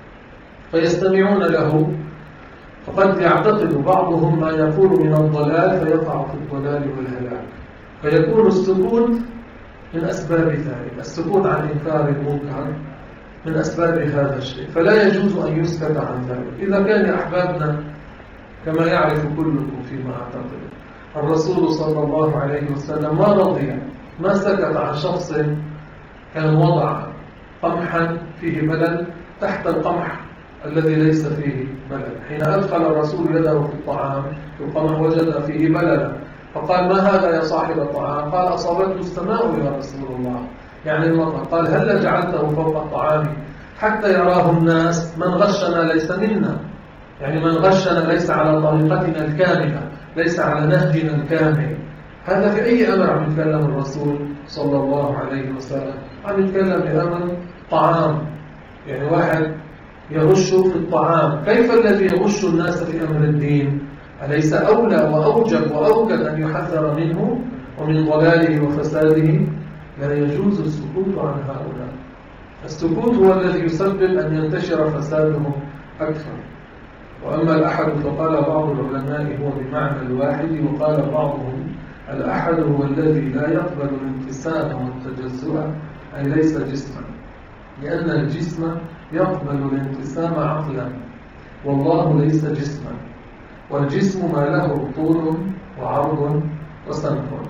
فيستمعون له، فقد يعتقد بعضهم ما يقول من الضلال فيقع في الضلال والهلاك. فيكون السكوت من أسباب ذلك، السكوت عن إنكار المنكر من أسباب هذا الشيء، فلا يجوز أن يسكت عن ذلك. إذا كان أحبابنا كما يعرف كلكم فيما أعتقد، الرسول صلى الله عليه وسلم ما رضي، ما سكت عن شخص كان وضع قمحا فيه بلل تحت القمح الذي ليس فيه بلل. حين أدخل الرسول يده في الطعام في القمح وجد فيه بللا، فقال: ما هذا يا صاحب الطعام؟ قال: أصابته السماء يا رسول الله، يعني المطر. قال: هل جعلته فوق الطعام حتى يراه الناس؟ من غشنا ليس منا، يعني من غشنا ليس على طريقتنا الكاملة، ليس على نهجنا الكامل. هذا في أي أمر عم يتكلم الرسول صلى الله عليه وسلم؟ عم يتكلم بأمر طعام، يعني واحد يغش في الطعام، كيف الذي يغش الناس في أمر الدين؟ أليس أولى وأوجب وأوكد أن يحذر منه ومن ضلاله وفساده؟ لا يجوز السكوت عن هؤلاء. السكوت هو الذي يسبب أن ينتشر فسادهم أكثر. وأما الأحد فقال بعض العلماء هو بمعنى الواحد، وقال بعضهم الأحد هو الذي لا يقبل الانقسام والتجزؤ، أي ليس جسما، لأن الجسم يقبل الانقسام عقلا، والله ليس جسما، والجسم ما له طول وعرض وسمك.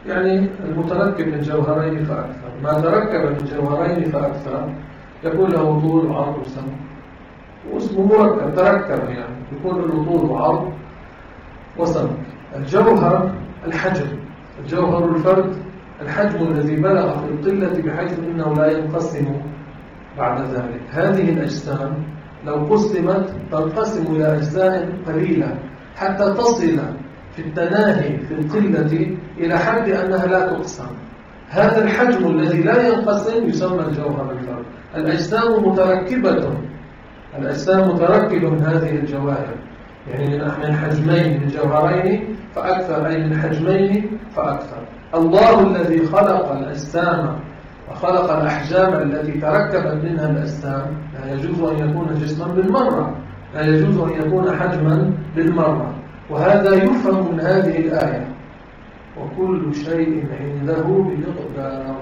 يعني المتركب من جوهرين فأكثر. ما تركب من جوهرين فأكثر يكون له طول وعرض وسمك، واسمه مركب تركب، يعني يكون له طول وعرض وسمك. الجوهر الحجم، الجوهر الفرد الحجم الذي بلغ في القلة بحيث إنه لا ينقسم بعد ذلك. هذه الأجسام لو قسمت تنقسم إلى أجزاء قليلة حتى تصل في التناهي في القلة إلى حد أنها لا تقسم. هذا الحجم الذي لا ينقسم يسمى الجوهر الفرد. الأجسام متركبة، الأجسام متركبة من هذه الجواهر، يعني من حجمين، من جوهرين فأكثر، أي من حجمين فأكثر. الله الذي خلق الأجسام وخلق الأحجام التي تركبت منها الأجسام لا يجوز أن يكون جسما بالمرة، لا يجوز أن يكون حجما بالمرة. وهذا يفهم من هذه الآية: وكل شيء عنده بمقدار.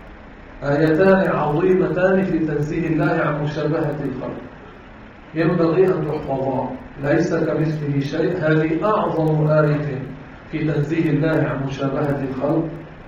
آيتان عظيمتان في تنزيه الله عن مشابهة الخلق، ينبغي أن تحفظا. ليس كمثله شيء، هذه أعظم آية في تنزيه الله عن مشابهة الخلق.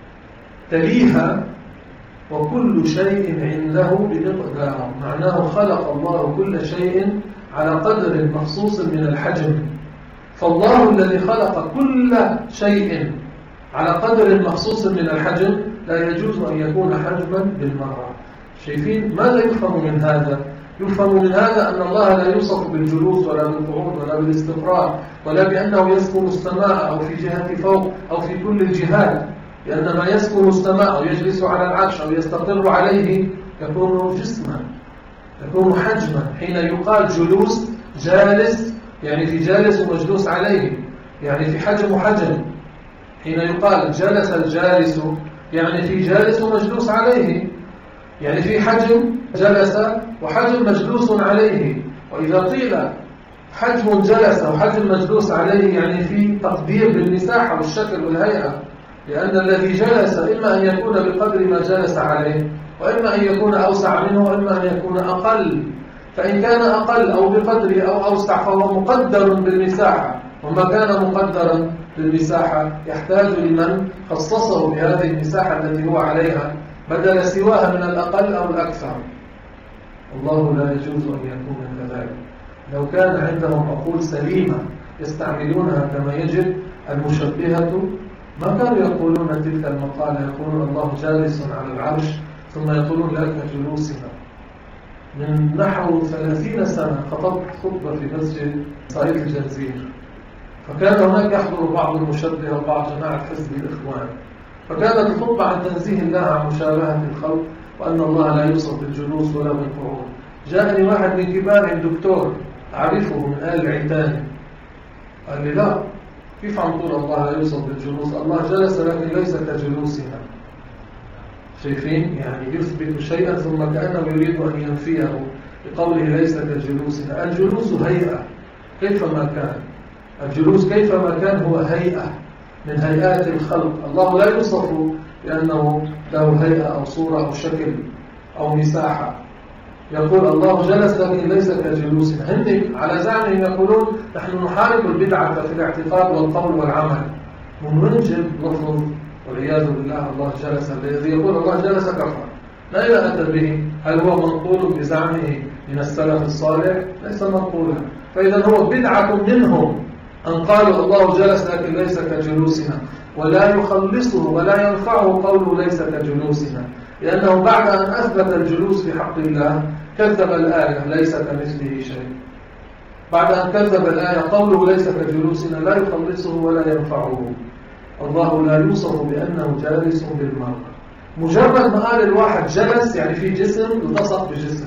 تليها وكل شيء عنده بمقدار، معناه خلق الله كل شيء على قدر مخصوص من الحجم. فالله الذي خلق كل شيء على قدر مخصوص من الحجم لا يجوز أن يكون حجما بالمرة. شايفين ماذا يفهم من هذا؟ يفهم من هذا أن الله لا يوصف بالجلوس ولا بالقعود ولا بالاستقرار ولا بأنه يسكن السماء أو في جهة فوق أو في كل الجهات، لأن ما يسكن السماء أو يجلس على العرش أو يستقر عليه يكون جسما، يكون حجما. حين يقال جلوس جالس يعني في جالس ومجلوس عليه، يعني في حجم وحجم. حين يقال جلس الجالس يعني في جالس ومجلوس عليه، يعني في حجم جلس وحجم مجلوس عليه. وإذا قيل حجم جلس أو حجم مجلوس عليه يعني في تقدير بالمساحة والشكل والهيئة، لأن الذي جلس إما أن يكون بقدر ما جلس عليه، وإما أن يكون أوسع منه، وإما أن يكون أقل. فإن كان أقل أو بقدره أو أوسع فهو مقدر بالمساحة، وما كان مقدرا بالمساحة يحتاج لمن خصصه بهذه المساحة التي هو عليها بدل سواها من الأقل أو الأكثر. الله لا يجوز أن يكون كذلك. لو كان عندهم عقول سليمة يستعملونها كما يجب المشبهة ما كانوا يقولون تلك المقالة، يقولون الله جالس على العرش ثم يقولون لك جلوسنا. من نحو 30 سنة خطبت خطبة في مسجد صعيد الجنزير، فكان هناك يحضر بعض المشبهة وبعض جماعة حزب الإخوان، فكانت الخطبة عن تنزيه الله عن مشابهة الخلق وأن الله لا يوصف بالجلوس ولا بالقعود. جاءني واحد من كبار الدكتور أعرفه من آل العيتاني، قال لي لا، كيف عم تقول الله لا يوصف بالجلوس؟ الله جلس لكن ليس كجلوسنا. شايفين؟ يعني يثبت شيئا ثم كأنه يريد أن ينفيه بقوله ليس كجلوسنا. الجلوس هيئة كيفما كان، الجلوس كيفما كان هو هيئة من هيئات الخلق. الله لا يوصف بأنه له هيئة أو صورة أو شكل أو مساحة. يقول الله جلس لكن ليس كجلوسنا. هم على زعمهم يقولون نحن نحارب البدعة في الاعتقاد والقول والعمل. من وين جاب لفظ والعياذ بالله الله جلس؟ الذي يقول الله جلس كفر، لا إلى أتى به. هل هو منقول بزعمه من السلف الصالح؟ ليس منقولا. فإذا هو بدعة منهم أن قالوا الله جلس لكن ليس كجلوسنا، ولا يخلصه ولا ينفعه قوله ليس كجلوسنا، لأنه بعد أن أثبت الجلوس في حق الله كذب الآية ليس كمثله شيء. بعد أن كذب الآية قوله ليس كجلوسنا لا يخلصه ولا ينفعه. الله لا يوصف بأنه جالس بالمرة. مجرد ما قال الواحد جلس يعني في جسم التصق بجسم،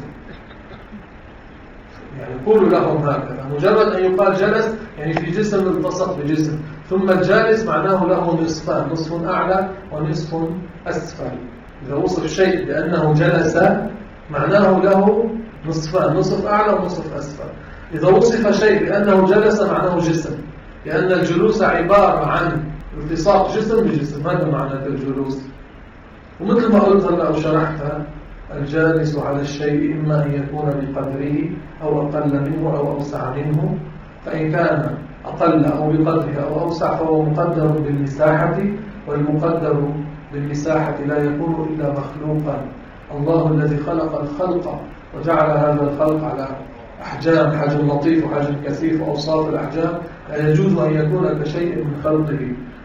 يعني قولوا لهم هكذا. مجرد أن يقال جلس يعني في جسم التصق بجسم. ثم الجالس معناه له نصفان، نصف أعلى ونصف أسفل. إذا وصف شيء بأنه جلس معناه له نصفان، نصف أعلى ونصف أسفل. إذا وصف شيء بأنه جلس معناه جسم، لأن الجلوس عبارة عن التصاق جسم بجسم. هذا معنى الجلوس. ومثل ما قلت هلا وشرحتها، الجالس على الشيء إما أن يكون بقدره أو أقل منه أو أوسع منه. فإن كان أقل أو بقدره أو أوسع فهو مقدر بالمساحة، والمقدر بالمساحة لا يكون إلا مخلوقا. الله الذي خلق الخلق وجعل هذا الخلق على أحجام، حجم لطيف وحجم كثيف وأوصاف الأحجام لا يجوز أن يكون كشيء من خلقه.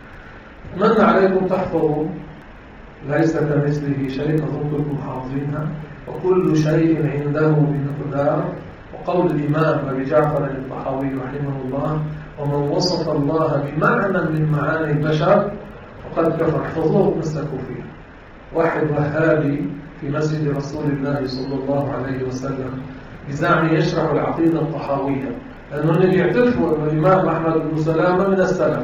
من عليكم تحفظوا ليس كمثله شيء، أظنكم حافظينها، وكل شيء عنده بمقدار. وقول الإمام أبي جعفر الطحاوي رحمه الله: ومن وصف الله بمعنى من معاني البشر فقد كفر. احفظوه وتمسكوا فيه. واحد وهابي في مسجد رسول الله صلى الله عليه وسلم بزعمه يشرح العقيدة الطحاوية، لأنه اللي بيعترفوا أن الإمام أحمد بن سلامة من السلف،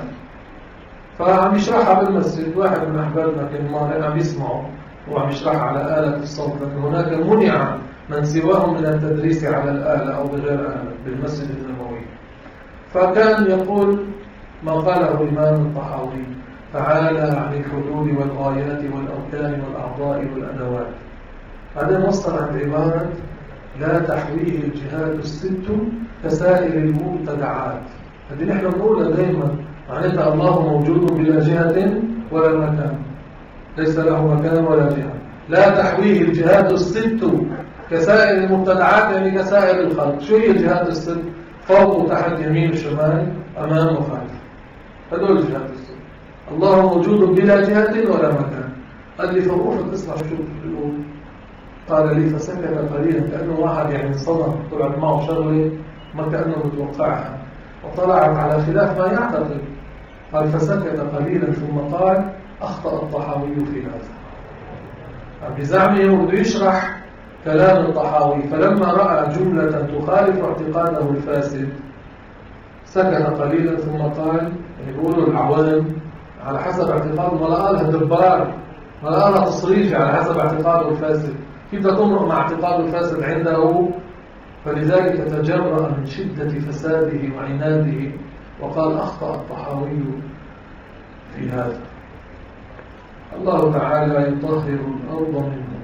فعم يشرحها بالمسجد. واحد من أحبابنا كان مالك عم يسمعه وعم يشرحها على آلة الصوت، لأن هناك منع من سواهم من التدريس على الآلة أو بغير آلة بالمسجد النبوي. فكان يقول ما قاله الإمام الطحاوي: تعالى عن الحدود والغايات والأركان والأعضاء والأدوات. بعدين وصل عند عبارة: لا تحويه الجهات الست كسائر المبتدعات. هذه نحن نقولها دائما، معناتها الله موجود بلا جهة ولا مكان، ليس له مكان ولا جهة. لا تحويه الجهات الست كسائر المبتدعات، يعني كسائر الخلق. شو هي الجهات الست؟ فوق وتحت يمين وشمال أمام وخلف، هذول الجهات الست. الله موجود بلا جهة ولا مكان. قال لي: فوقفت اسمع شو بيقول. قال لي: فسكت قليلا، كأنه واحد يعني صدم، طلعت معه شغلة ما كأنه متوقعها وطلعت على خلاف ما يعتقد. قال: فسكت قليلا ثم قال: أخطأ الطحاوي في هذا. بزعمه بده يشرح كلام الطحاوي، فلما رأى جملة تخالف اعتقاده الفاسد سكت قليلا ثم قال، يعني يقولوا العوام على حسب اعتقاده، ما لقى لها دبار، ما لقى لها تصريف على حسب اعتقاده الفاسد. كيف تمرق مع اعتقاده الفاسد عنده؟ فلذلك تجرأ من شدة فساده وعناده وقال: أخطأ الطحاوي في هذا. الله تعالى يطهر الأرض منه.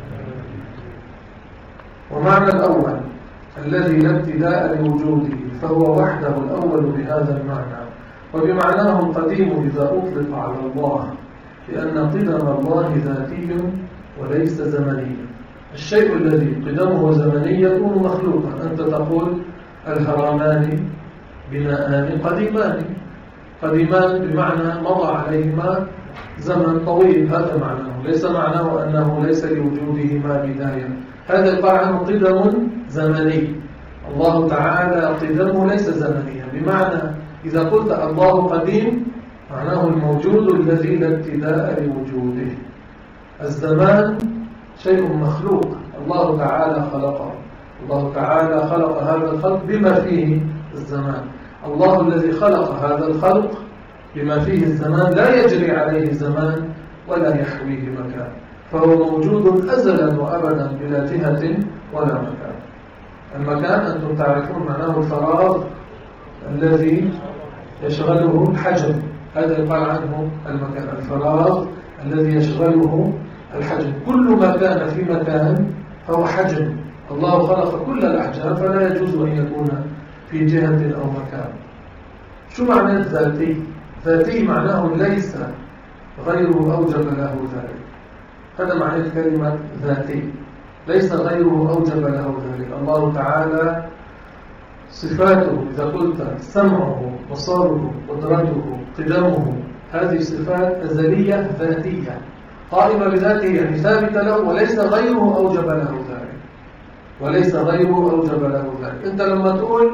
ومعنى الأول الذي لا ابتداء لوجوده فهو وحده الأول بهذا المعنى، وبمعناه القديم إذا أطلق على الله، لأن قدم الله ذاتي وليس زمني. الشيء الذي قدمه زمني يكون مخلوقا. أنت تقول الهرامان بناءان قديمان، قديمان بمعنى مضى عليهما زمن طويل، هذا معناه، ليس معناه أنه ليس لوجودهما بداية. هذا يقال عنه قدم زمني. الله تعالى قدمه ليس زمنيا، بمعنى إذا قلت الله قديم معناه الموجود الذي لا ابتداء لوجوده. الزمان شيء مخلوق، الله تعالى خلقه. الله تعالى خلق هذا الخلق بما فيه الزمان. الله الذي خلق هذا الخلق بما فيه الزمان لا يجري عليه زمان ولا يحويه مكان، فهو موجود أزلا وأبدا بلا جهة ولا مكان. المكان أنتم تعرفون معناه الفراغ الذي يشغله الحجم، هذا يقال عنه المكان، الفراغ الذي يشغله الحجم. كل ما كان في مكان فهو حجم. الله خلق كل الأحجام فلا يجوز أن يكون في جهة أو مكان. شو معنى ذاتي؟ ذاتي معناه ليس غيره أوجب له ذلك. هذا معنى كلمة ذاتي، ليس غيره أوجب له ذلك. الله تعالى صفاته إذا قلت سمعه، بصره، قدرته، قدمه، هذه صفات أزلية ذاتية قائمة بذاته، يعني ثابتة له، وليس غيره أوجب له ذلك، وليس غيره أوجب له ذلك. أنت لما تقول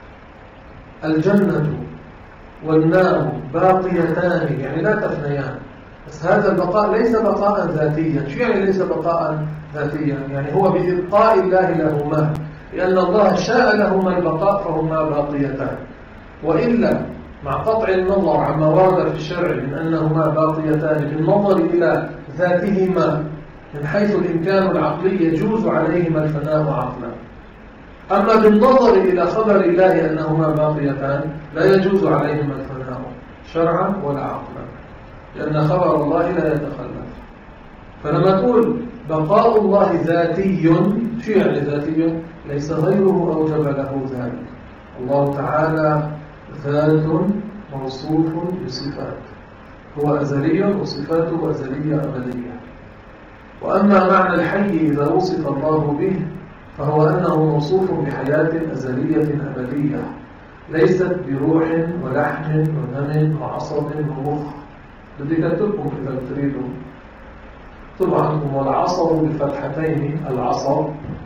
الجنة والنار باقيتان يعني لا تفنيان، بس هذا البقاء ليس بقاء ذاتيا. شو يعني ليس بقاء ذاتيا؟ يعني هو بإبقاء الله لهما، لأن الله شاء لهما البقاء فهما باقيتان. وإلا مع قطع النظر عما ورد في الشرع من أنهما باقيتان بالنظر إلى ذاتهما من حيث الإمكان العقلي يجوز عليهما الفناء عقلا، أما بالنظر إلى خبر الله أنهما باقيتان لا يجوز عليهما الفناء شرعا ولا عقلا، لأن خبر الله لا يتخلف. فلما تقول بقاء الله ذاتي، شو يعني ذاتي؟ ليس غيره أوجب له ذلك. الله تعالى ذات موصوف بصفات، هو أزلي وصفاته أزلية أبدية. وأما معنى الحي إذا وصف الله به فهو أنه موصوف بحياة أزلية أبدية ليست بروح ولحم ودم وعصب ومخ. بدي كتبكم إذا تريدوا. طبعا والعصب بفتحتين، العصب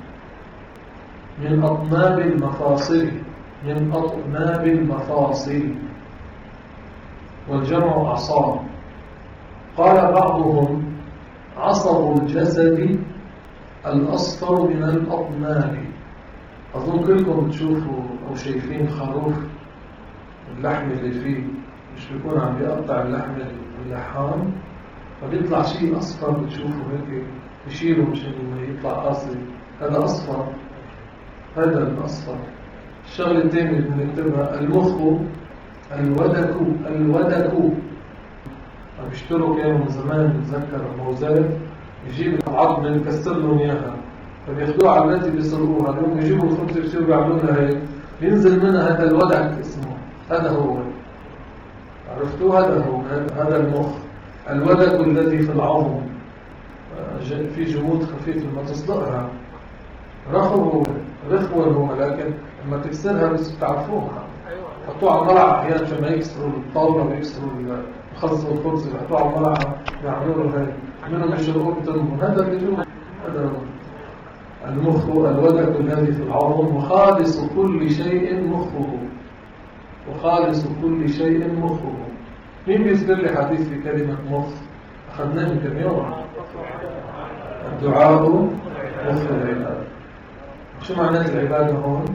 من أطناب المفاصل، من أطناب المفاصل، والجمع أعصاب. قال بعضهم عصب الجسد الأصفر من الأطناب. أظن كلكم تشوفوا أو شايفين خروف اللحم اللي فيه مش بيكون عم بيقطع اللحم اللحام فبيطلع شيء أصفر، بتشوفوا هيك بيشيله مش إنه يطلع قاسي، هذا أصفر، هذا الأصفر. الشغلة الثانية اللي بنكتبها المخ الودك، الودك بيشتروا كانوا من زمان بتذكر موزات يجيب العظم يكسر لهم إياها فبياخدوها على التي بيسرقوها، اليوم يجيبوا الخبز يصيروا يعملوا لها هيك ينزل منها هذا الودك اسمه، هذا هو، عرفتوا؟ هذا هو، هذا المخ. الودك الذي في العظم في جمود خفيف لما تصدقها رخو هو، لكن لما تكسرها بس تعرفوها. حطوها على الملعقة أحيانا عشان ما يكسروا الطاولة ويكسروا يخلصوا الخبز، يحطوها على الملعقة يعملوا له هيك منهم يشربوه بدمهم. هذا اللي جوا، هذا المخ الودك الذي في العظم، وخالص كل شيء مخه، وخالص كل شيء مخه. مين بيذكر لي حديث في كلمة مخ؟ أخذناه من كم يوم. الدعاء مخ العبادة. شو معنى العبادة هون؟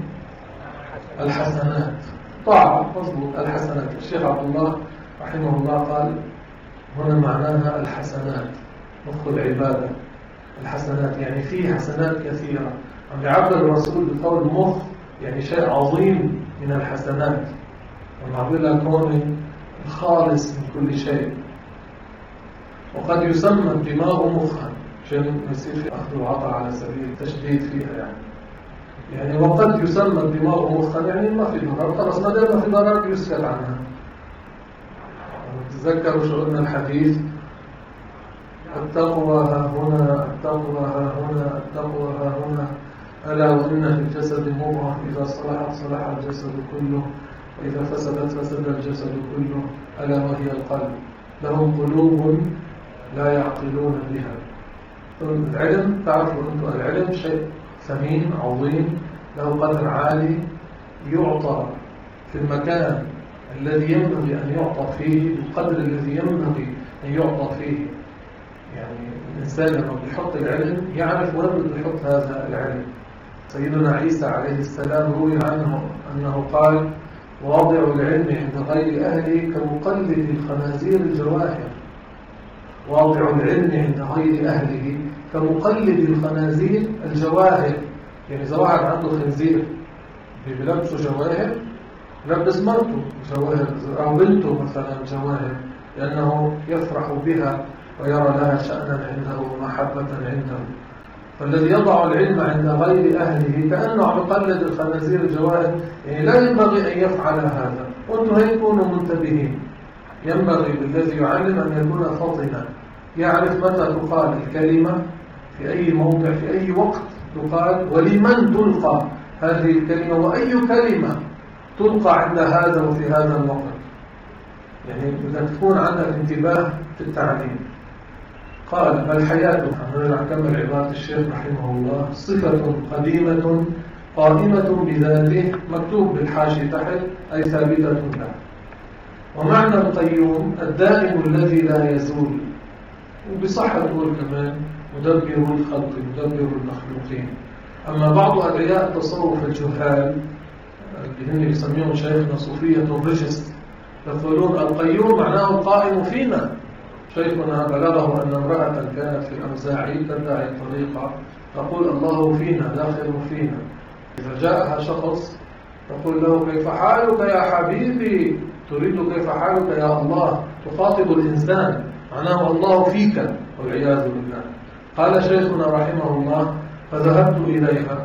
الحسنات، طاعة، مضبوط، الحسنات. الشيخ عبد الله رحمه الله قال هنا معناها الحسنات، مخ العبادة، الحسنات يعني فيه حسنات كثيرة. عم يعبر الرسول بقول مخ يعني شيء عظيم من الحسنات، ونعبر لها كونه الخالص من كل شيء. وقد يسمى الدماغ مخا عشان يصير في أخذ وعطاء على سبيل التشديد فيها يعني وقد يسمى الدماغ مخا يعني ما في ضرر، خلاص ما دام ما في ضرر يسكت عنها. تذكروا شو قلنا الحديث التقوى ها هنا، التقوى ها هنا، التقوى ها هنا، ألا وإن في الجسد مضغة إذا صلحت صلح الجسد كله وإذا فسدت فسد الجسد كله ألا وهي القلب، لهم قلوب لا يعقلون بها. العلم تعرفوا أنتم العلم شيء ثمين عظيم له قدر عالي، يعطى في المكان الذي ينبغي أن يعطى فيه بالقدر الذي ينبغي أن يعطى فيه. يعني الإنسان لما بيحط العلم يعرف وين بده يحط هذا العلم. سيدنا عيسى عليه السلام روي عنه أنه قال واضع العلم عند غير أهله كمقلد الخنازير الجواهر. واضع العلم عند غير أهله كمقلد الخنازير الجواهر، يعني إذا واحد عنده خنزير بيلبسوا جواهر لبس مرته جواهر أو بنته مثلا جواهر لأنه يفرح بها ويرى لها شأنا عنده ومحبة عنده. فالذي يضع العلم عند غير أهله كأنه عم يقلد الخنازير الجواهر، يعني لا ينبغي أن يفعل هذا. وأنتم هيكونوا منتبهين، ينبغي بالذي يعلم أن يكون فطنا، يعرف متى تقال الكلمة في أي موضع في أي وقت تقال ولمن تلقى هذه الكلمة وأي كلمة تلقى عند هذا وفي هذا الوقت. يعني بدك تكون عندك انتباه في التعليم. قال بل حياته، نرجع نكمل عبارة الشيخ رحمه الله، صفة قديمة قائمة بذاته، مكتوب بالحاشية تحت أي ثابتة له. ومعنى القيوم الدائم الذي لا يزول، وبصحة تقول كمان مدبر الخلق مدبر المخلوقين. أما بعض أدعياء التصوف الجهال اللي هم يسميهم شيخنا صوفية الرجس يقولون القيوم معناه القائم فينا. شيخنا بلغه أن امرأة كانت في الأوزاعي تدعي الطريقة تقول الله فينا داخل فينا. إذا جاءها شخص تقول له كيف حالك يا حبيبي، تريد كيف حالك يا الله، تخاطب الإنسان معناه الله فيك والعياذ بالله. قال شيخنا رحمه الله فذهبت إليها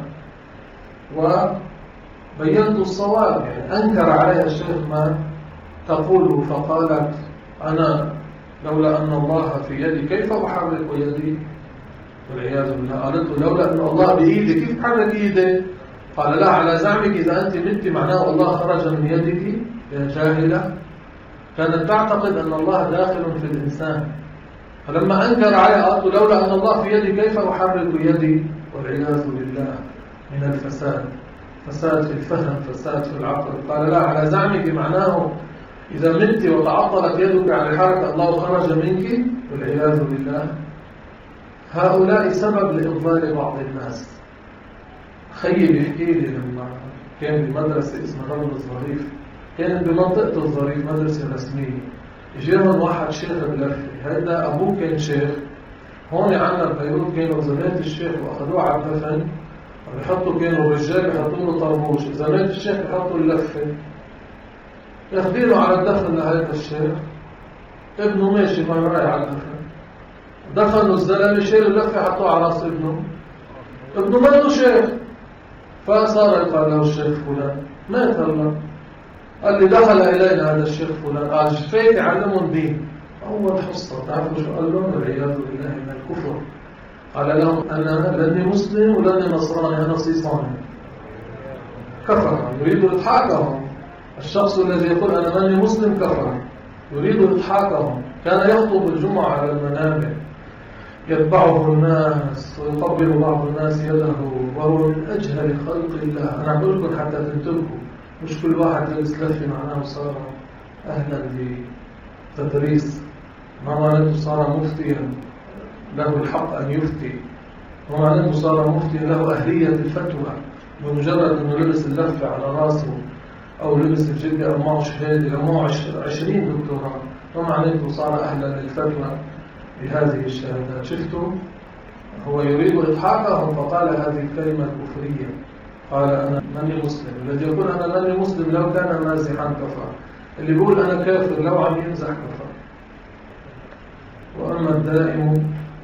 وبينت الصواب، يعني أنكر عليها الشيخ ما تقول، فقالت أنا لولا أن الله في يدي كيف أحرك يدي؟ والعياذ بالله. قالت له لولا أن الله بإيدي كيف تحرك إيدي؟ قال لا، على زعمك إذا أنت مت معناه الله خرج من يدك يا جاهلة. كانت تعتقد أن الله داخل في الإنسان، فلما أنكر عليه قالت له لولا أن الله في يدي كيف أحرك يدي؟ والعياذ بالله من الفساد، فساد في الفهم، فساد في العقل. قال لا، على زعمك معناه إذا مت وتعطلت يدك عن الحركة الله خرج منك، والعياذ بالله. هؤلاء سبب لإضلال بعض الناس. خيي بيحكي لي لما كان بمدرسة اسمها روضة الظريف، كانت بمنطقة الظريف مدرسة رسمية، يجيهم واحد شيخ بلفة، هيدا أبوه كان شيخ. هون عنا ببيروت كانوا زمانة الشيخ وأخذوه على الدفن، وبيحطوا كانوا الرجال بيحطوا له طربوش، زمانة الشيخ بيحطوا اللفة، ياخدينه على الدفن لهذا الشيخ. ابنه ماشي ما رايح على الدفن، دفنوا الزلمة، شيلوا اللفة حطوه على راس ابنه ما له شيخ. فصار يقال له الشيخ فلان مات الله. قال لي دخل إلينا هذا الشيخ فلان، قال شفيت يعلمهم دين. أول حصة تعرفوا شو قال لهم؟ والعياذ بالله من الكفر. قال لهم أنا لاني مسلم ولاني نصراني، أنا صيصاني. كفر، يريد إضحاكهم. الشخص الذي يقول أنا لاني مسلم كفر، يريد إضحاكهم. كان يخطب الجمعة على المنابر، يتبعه الناس ويقبل بعض الناس يده، وهو من أجهل خلق الله. أنا أقول لكم حتى تنتبهوا، مش كل واحد لابس لفة معناه صار أهلا لتدريس، ما معناته صار مفتيا له الحق أن يفتي، وما معناته صار مفتيا له أهلية الفتوى بمجرد أنه لبس اللفة على راسه أو لبس الجدة أو معه شهادة أو معه 20 دكتوراه، وما معناته صار أهلا للفتوى بهذه الشهادات. شفتم؟ هو يريد إضحاكهم فقال هذه الكلمة الكفرية، قال أنا ماني مسلم. الذي يقول أنا ماني مسلم لو كان مازحا كفر، اللي يقول أنا كافر لو عم يمزح كفر. وأما الدائم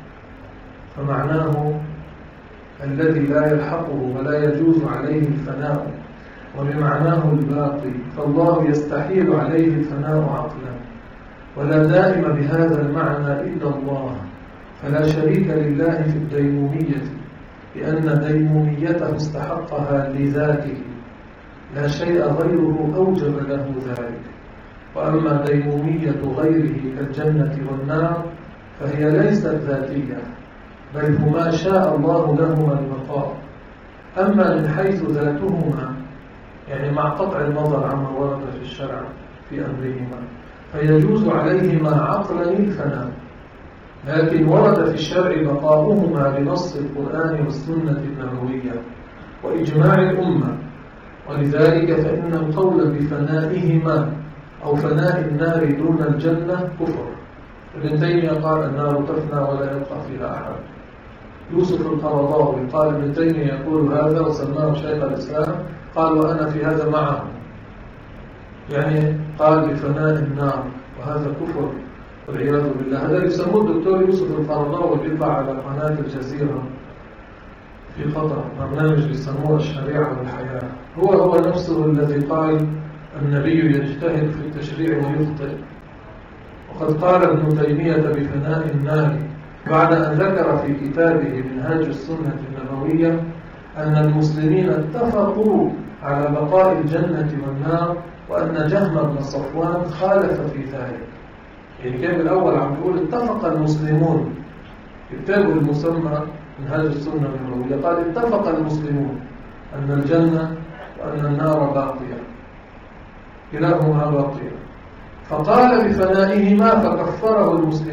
فمعناه الذي لا يلحقه ولا يجوز عليه الفناء، وبمعناه الباقي، فالله يستحيل عليه الفناء عقلا، ولا دائم بهذا المعنى إلا الله، فلا شريك لله في الديمومية، لأن ديموميته استحقها لذاته، لا شيء غيره أوجب له ذلك. وأما ديمومية غيره كالجنة والنار فهي ليست ذاتية، بل هما شاء الله لهما البقاء. أما من حيث ذاتهما، يعني مع قطع النظر عما ورد في الشرع في أمرهما، فيجوز عليهما عقلا الفناء، لكن ورد في الشرع بقاؤهما بنص القرآن والسنة النبوية وإجماع الأمة، ولذلك فإن القول بفنائهما أو فناء النار دون الجنة كفر. ابن تيمية قال النار تفنى ولا يبقى فيها أحد. يوسف القرضاوي قال ابن تيمية يقول هذا وسماه شيخ الإسلام، قال وأنا في هذا معه، يعني قال بفناء النار، وهذا كفر والعياذ بالله. هذا يسموه الدكتور يوسف القرضاوي، بيطلع على قناة الجزيرة في قطر، برنامج يسموه الشريعة والحياة. هو نفسه الذي قال النبي يجتهد في التشريع ويخطئ. وقد قال ابن تيمية بفناء النار بعد أن ذكر في كتابه منهاج السنة النبوية أن المسلمين اتفقوا على بقاء الجنة والنار، وأن جهم بن صفوان خالف في ذلك. يعني كان بالأول عم يقول اتفق المسلمون، كتابه المسمى منهاج السنة النبوية، قال اتفق المسلمون أن الجنة وأن النار باقية، كلاهما باقية. فقال بفنائهما فكفره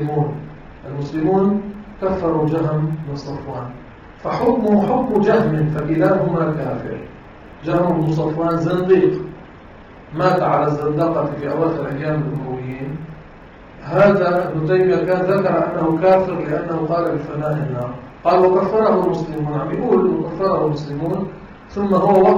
المسلمون كفروا جهم بن صفوان، فحكمه حكم جهم، فكلاهما كافر. جهم بن صفوان زنديق، مات على الزندقة في أواخر أيام الأمويين. هذا ابن تيمية كان ذكر أنه كافر لأنه قال بفناء النار، قال وكفره المسلمون، عم يقول وكفره المسلمون، ثم هو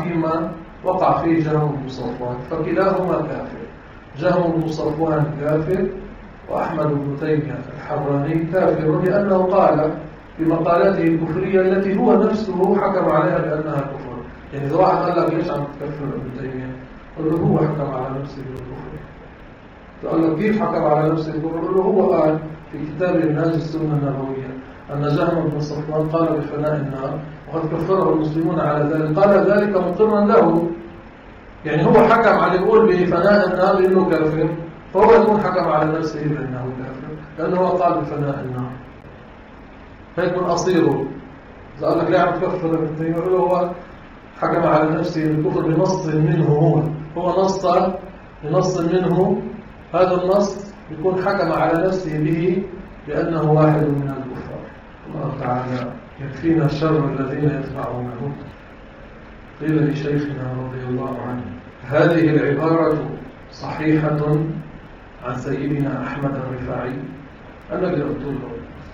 وقع فيه جهم بن صفوان، فكلاهما كافر. جهم بن صفوان كافر، وأحمد بن تيمية الحراني كافر، لأنه قال بمقالته الكفرية التي هو نفسه حكم عليها بأنها كفر. يعني إذا واحد قال لك ليش عم تكفر ابن تيمية، قل له هو حكم على نفسه بالكفر. قال لك كيف حكم على نفسه؟ يقول له هو قال في كتاب منهاج السنة النبوية أن جهم بن صفوان قال بفناء النار وقد كفره المسلمون على ذلك، قال ذلك مقرا له. يعني هو حكم على يقول بفناء النار إنه كافر، فهو يكون حكم على نفسه بأنه كافر لأنه هو قال بفناء النار. هيك من أصيره. إذا قال لك لا عم تكفر ابن تيمية، يقول له هو حكم على نفسه بالكفر بنص منه، هو نص منه. هذا النص يكون حكم على نفسه به بأنه واحد من الكفار. الله تعالى يكفينا شر الذين يتبعونه. قيل لشيخنا رضي الله عنه: هذه العبارة صحيحة عن سيدنا أحمد الرفاعي. أنا اللي قلت له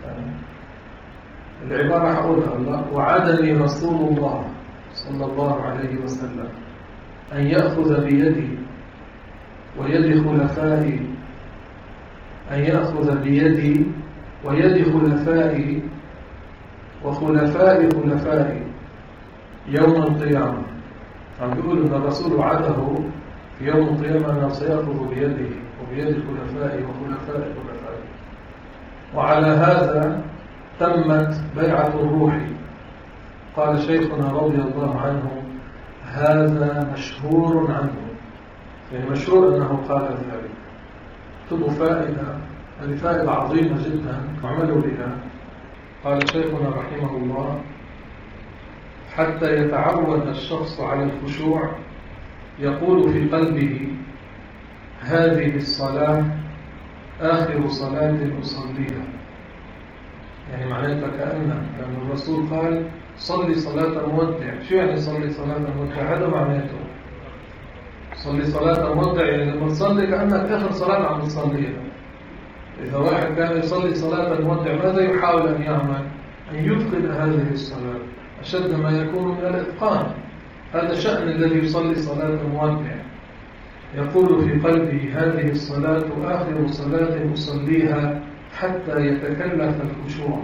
العبارة حقولها: الله وعدني رسول الله صلى الله عليه وسلم أن يأخذ بيدي ويد خلفائي، أن يأخذ بيدي ويد خلفائي وخلفاء خلفائي يوم القيامة. عم بيقول أن الرسول وعده في يوم القيامة أنه سيأخذ بيده وبيد خلفائي وخلفاء خلفائي. وعلى هذا تمت بيعة الروح. قال شيخنا رضي الله عنه: هذا مشهور عنه، يعني مشهور أنه قال ذلك. تبقوا فائدة، هذه فائدة عظيمة جدا عملوا بها. قال شيخنا رحمه الله: حتى يتعود الشخص على الخشوع يقول في قلبه: هذه الصلاة آخر صلاة أصليها. يعني معناتها كأن الرسول قال: صلي صلاة المودع. شو يعني صلي صلاة المودع؟ هذا معناته صلي صلاة المودع، يعني لما تصلي كأنك آخر صلاة عم تصليها. إذا واحد كان يصلي صلاة المودع ماذا يحاول أن يعمل؟ أن يتقن هذه الصلاة أشد ما يكون من الإتقان. هذا شأن الذي يصلي صلاة المودع. يقول في قلبه: هذه الصلاة آخر صلاة أصليها حتى يتكلف الخشوع.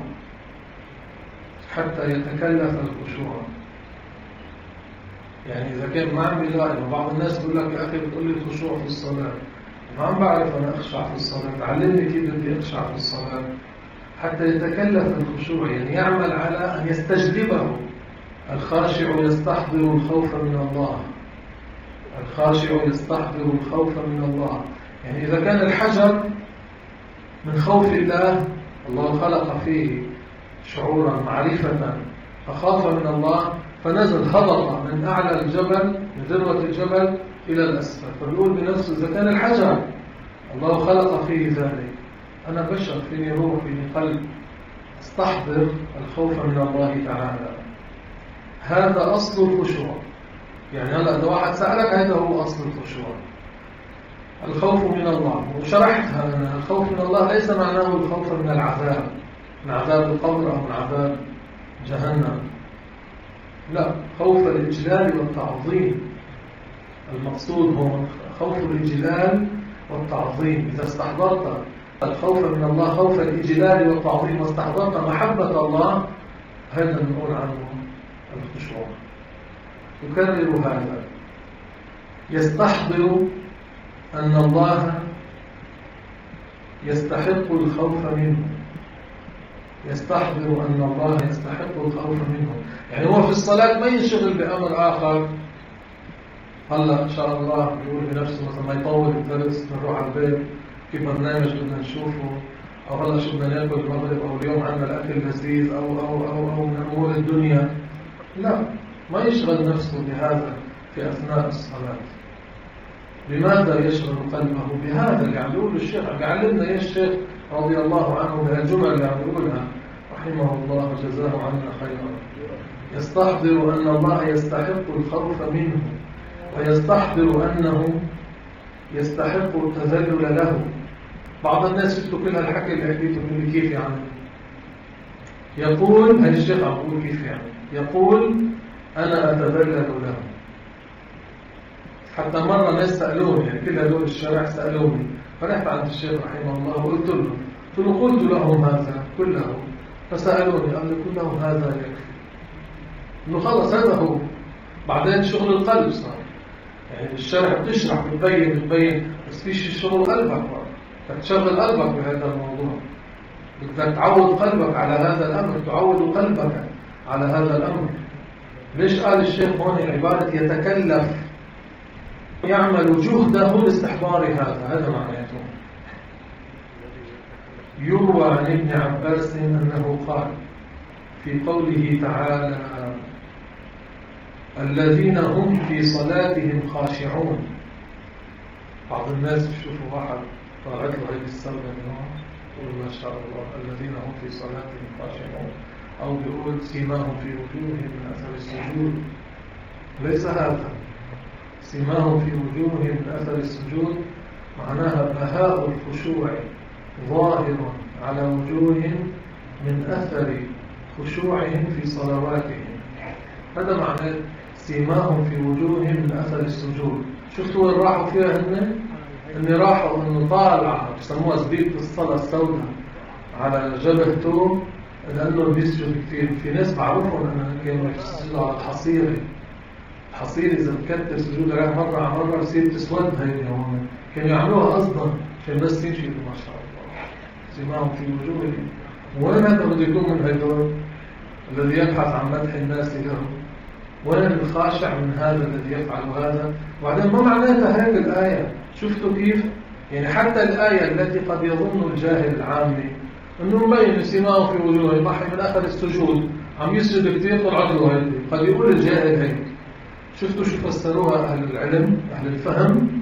حتى يتكلف الخشوع، يعني إذا كان ما عم بيلاقي. بعض الناس يقول لك: يا أخي بتقول لي الخشوع في الصلاة، ما عم بعرف أنا أخشع في الصلاة، علمني كيف بدي أخشع في الصلاة. حتى يتكلف الخشوع، يعني يعمل على أن يستجلبه. الخاشع يستحضر الخوف من الله. الخاشع يستحضر الخوف من الله، يعني إذا كان الحجر من خوف الله، الله خلق فيه شعورا معرفة، فخاف من الله فنزل هبط من أعلى الجبل، من ذروة الجبل إلى الأسفل. فبيقول بنفسه: إذا كان الحجر الله خلق فيه ذلك، أنا بشر، فيني روح، فيني قلب، استحضر الخوف من الله تعالى. هذا أصل الخشوع. يعني هلا إذا واحد سألك هذا هو أصل الخشوع، الخوف من الله. وشرحتها أن الخوف من الله ليس معناه الخوف من العذاب، من عذاب القبر أو من عذاب جهنم، لا، خوف الإجلال والتعظيم. المقصود هو خوف الإجلال والتعظيم. إذا استحضرت الخوف من الله، خوف الإجلال والتعظيم، واستحضرت محبة الله، هذا نقول عنه الخشوع. يكرر هذا: يستحضر أن الله يستحق الخوف منه. يستحضر أن الله يستحق الخوف منه، يعني هو في الصلاة ما ينشغل بأمر آخر. هلا إن شاء الله بيقول بنفسه مثلا ما يطول الدرس، نروح على البيت في برنامج بدنا نشوفه، أو هلا شو بدنا ناكل المغرب، أو اليوم عندنا الأكل لذيذ، أو من أمور الدنيا. لا، ما يشغل نفسه بهذا في أثناء الصلاة. لماذا يشغل قلبه بهذا اللي عم يقوله الشيخ؟ عم يعلمنا إيه الشيخ رضي الله عنه بهالجمل اللي عم يقولها رحمه الله وجزاه عنا خيرا. يستحضر أن الله يستحق الخوف منه، ويستحضر أنه يستحق التذلل له. بعض الناس يكتب كل هالحكي اللي حكيته مني كيف يعني. يقول هذا الشيخ عم يقول كيف يعني، يقول: أنا أتذلل له. حتى مرة ناس سألوني، يعني كل هدول الشارع سألوني، فرحت عند الشيخ رحمه الله وقلت له قلت لهم هذا كله، فسألوني قال لي: كله هذا يكفي، إنه خلص هذا هو. بعدين شغل القلب صار، يعني بالشرح بتشرح بتبين بس فيش شغل قلبك بدك تشغل قلبك بهذا الموضوع، بدك تعود قلبك على هذا الأمر، تعود قلبك على هذا الأمر. ليش قال الشيخ هون عبارة يتكلف يعمل جهده لاستحضار هذا معناته. يروى عن ابن عباس أنه قال في قوله تعالى الذين هم في صلاتهم خاشعون. بعض الناس بيشوفوا واحد طلعت له هذه السودة يقول ما شاء الله الذين هم في صلاتهم خاشعون، أو بيقول سيماهم في وجوههم من أثر السجود. ليس هذا سيماهم في وجوههم من أثر السجود معناها بهاء الخشوع ظاهر على وجوههم من أثر خشوعهم في صلواتهم. هذا معنى سيماهم في وجوههم من أثر السجود. شفتوا وين راحوا فيها هن راحوا انه طالع بسموها زبيبة الصلاة السوداء على جبل توم، لأنه بيسجد كثير. في ناس بعرفهم أنهم كانوا يسجدوا على الحصير إذا مكتر سجود عليها مرة على مرة بصير تسود هيدي هون. كانوا يعملوها قصدا عشان بس يمشي ما شاء الله. سيماهم في وجوههم. وين هذا بده يكون من هيدول الذي يبحث عن مدح الناس له؟ وين الخاشع من هذا الذي يفعل هذا؟ وبعدين ما معناتها هذه الآية؟ شفتوا كيف؟ يعني حتى الآية التي قد يظن الجاهل العامي أنه مبين سيماهم في وجوههم محي من أثر السجود عم يسجد كثير طلعت له هيك، قد يقول الجاهل هيك. شفتوا شو فسروها أهل العلم أهل الفهم؟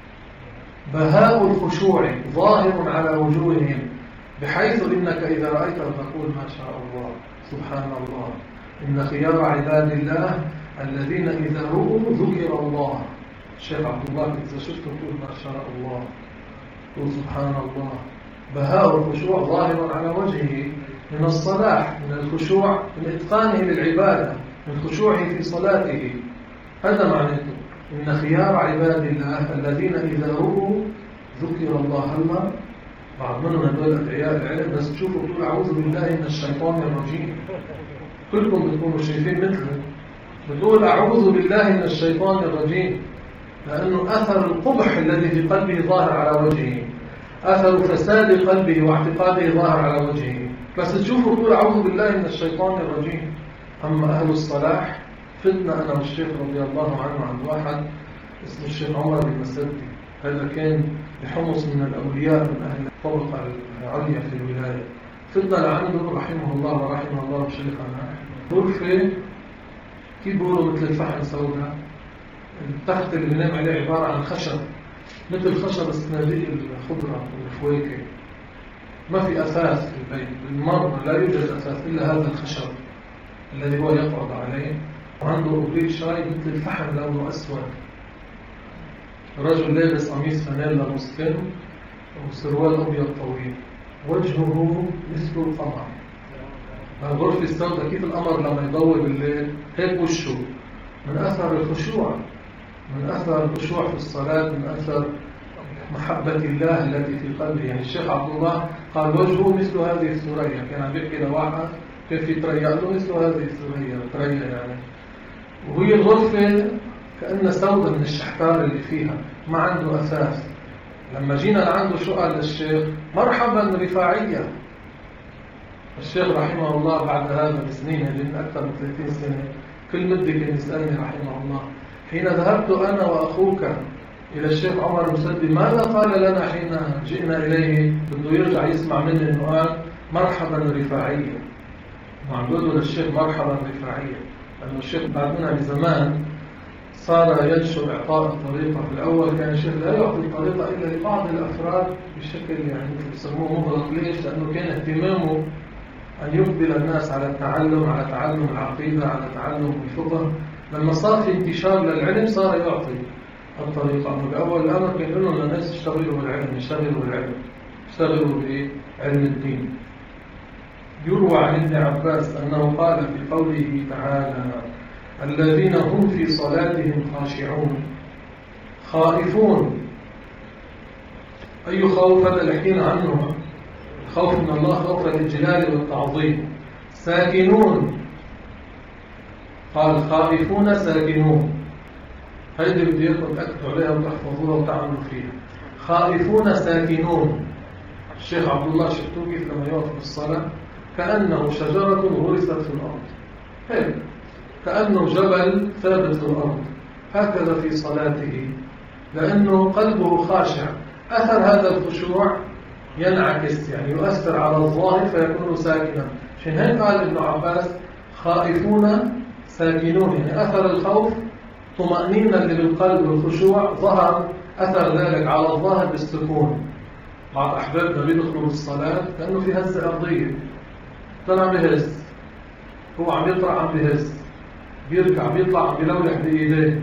بهاء الخشوع ظاهر على وجوههم، بحيث إنك إذا رأيته تقول ما شاء الله سبحان الله إن خيار عباد الله الذين إذا رؤوا ذكر الله. الشيخ عبد الله إذا شفته تقول ما شاء الله تقول سبحان الله. بهاء الخشوع ظاهر على وجهه من الصلاح، من الخشوع، من إتقانه للعبادة، من خشوعه في صلاته. هذا معناته إن خيار عباد الله الذين إذا رؤوا ذكر الله. هلا بعض منهم هدول أدعياء العلم بس تشوفوا بتقول أعوذ بالله من الشيطان الرجيم. كلكم بتكونوا شايفين مثله بتقول أعوذ بالله من الشيطان الرجيم، لأنه أثر القبح الذي في قلبه ظاهر على وجهه، أثر فساد قلبه واعتقاده ظاهر على وجهه. بس تشوفوا تقول أعوذ بالله من الشيطان الرجيم. أما أهل الصلاح فتنا أنا والشيخ رضي الله عنه عن واحد اسمه الشيخ عمر بن مسدي. هذا كان بحمص من الأولياء من أهل الطبقة العليا في الولاية. فتنا لعنده رحمه الله ورحمه الله شيخنا غرفة كيف بيقولوا مثل الفحم سوداء، التخت اللي بنام عليه عبارة عن خشب مثل خشب الصناديق الخضرة والفواكه، ما في أساس في البيت بالمرة، لا يوجد أساس إلا هذا الخشب الذي هو يقعد عليه، وعنده أبريق شاي مثل الفحم لونه أسود. رجل لابس قميص فانيلا مسلم وسروال أبيض طويل، وجهه مثل القمر. الغرفة السوداء كيف القمر لما يضوي بالليل هيك وشه، من أثر الخشوع، من أثر الخشوع في الصلاة، من أثر محبة الله التي في قلبه. يعني الشيخ عبد الله قال وجهه مثل هذه الثريا، كان عم بيحكي لواحد كيف يتريا له مثل هذه الثريا يعني. وهي الغرفة كأنها سوداء من الشحتار اللي فيها، ما عنده أساس. لما جينا لعنده شو قال للشيخ؟ مرحبا رفاعية. الشيخ رحمه الله بعد هذا بسنين لأن أكثر من 30 سنة كل مدة كان يسألني رحمه الله حين ذهبت أنا وأخوك إلى الشيخ عمر مسدي ماذا قال لنا حين جئنا إليه؟ بده يرجع يسمع مني أنه قال مرحبا رفاعية. وعم للشيخ مرحبا رفاعية لأنه الشيخ بعدنا بزمان صار ينشر إعطاء الطريقة. في الأول كان الشيخ لا يعطي الطريقة إلا لبعض الأفراد بشكل يعني يسموه مغلق. ليش؟ لأنه كان اهتمامه أن يقبل الناس على التعلم، على تعلم العقيدة، على تعلم الفقه. لما صار في انتشار للعلم صار يعطي الطريقة. بأول الأمر كان يقول لهم للناس اشتغلوا بالعلم، اشتغلوا بالعلم، اشتغلوا بعلم الدين. يروى عن ابن عباس أنه قال في قوله تعالى الذين هم في صلاتهم خاشعون خائفون. أي خوف؟ هذا اللي حكينا عنه، خوف من الله، خوف الإجلال والتعظيم. ساكنون، قال خائفون ساكنون، هيدي بدي اياكم تأكدوا عليها وتحفظوها وتعملوا فيها. خائفون ساكنون. الشيخ عبد الله شفتوه كيف لما يقف بالصلاة كأنه شجرة غرست في الأرض، هيك كأنه جبل ثابت في الأرض، هكذا في صلاته، لأنه قلبه خاشع. أثر هذا الخشوع ينعكس، يعني يؤثر على الظاهر فيكون ساكنا. عشان هيك قال ابن عباس خائفون ساكنون، يعني أثر الخوف طمأنينة اللي بالقلب والخشوع ظهر أثر ذلك على الظاهر بالسكون. بعض أحبابنا بيدخلوا بالصلاة كأنه في هزة أرضية، طلع بهز، هو عم يطلع عم بهز، بيركع بيطلع عم بيلوح بإيديه.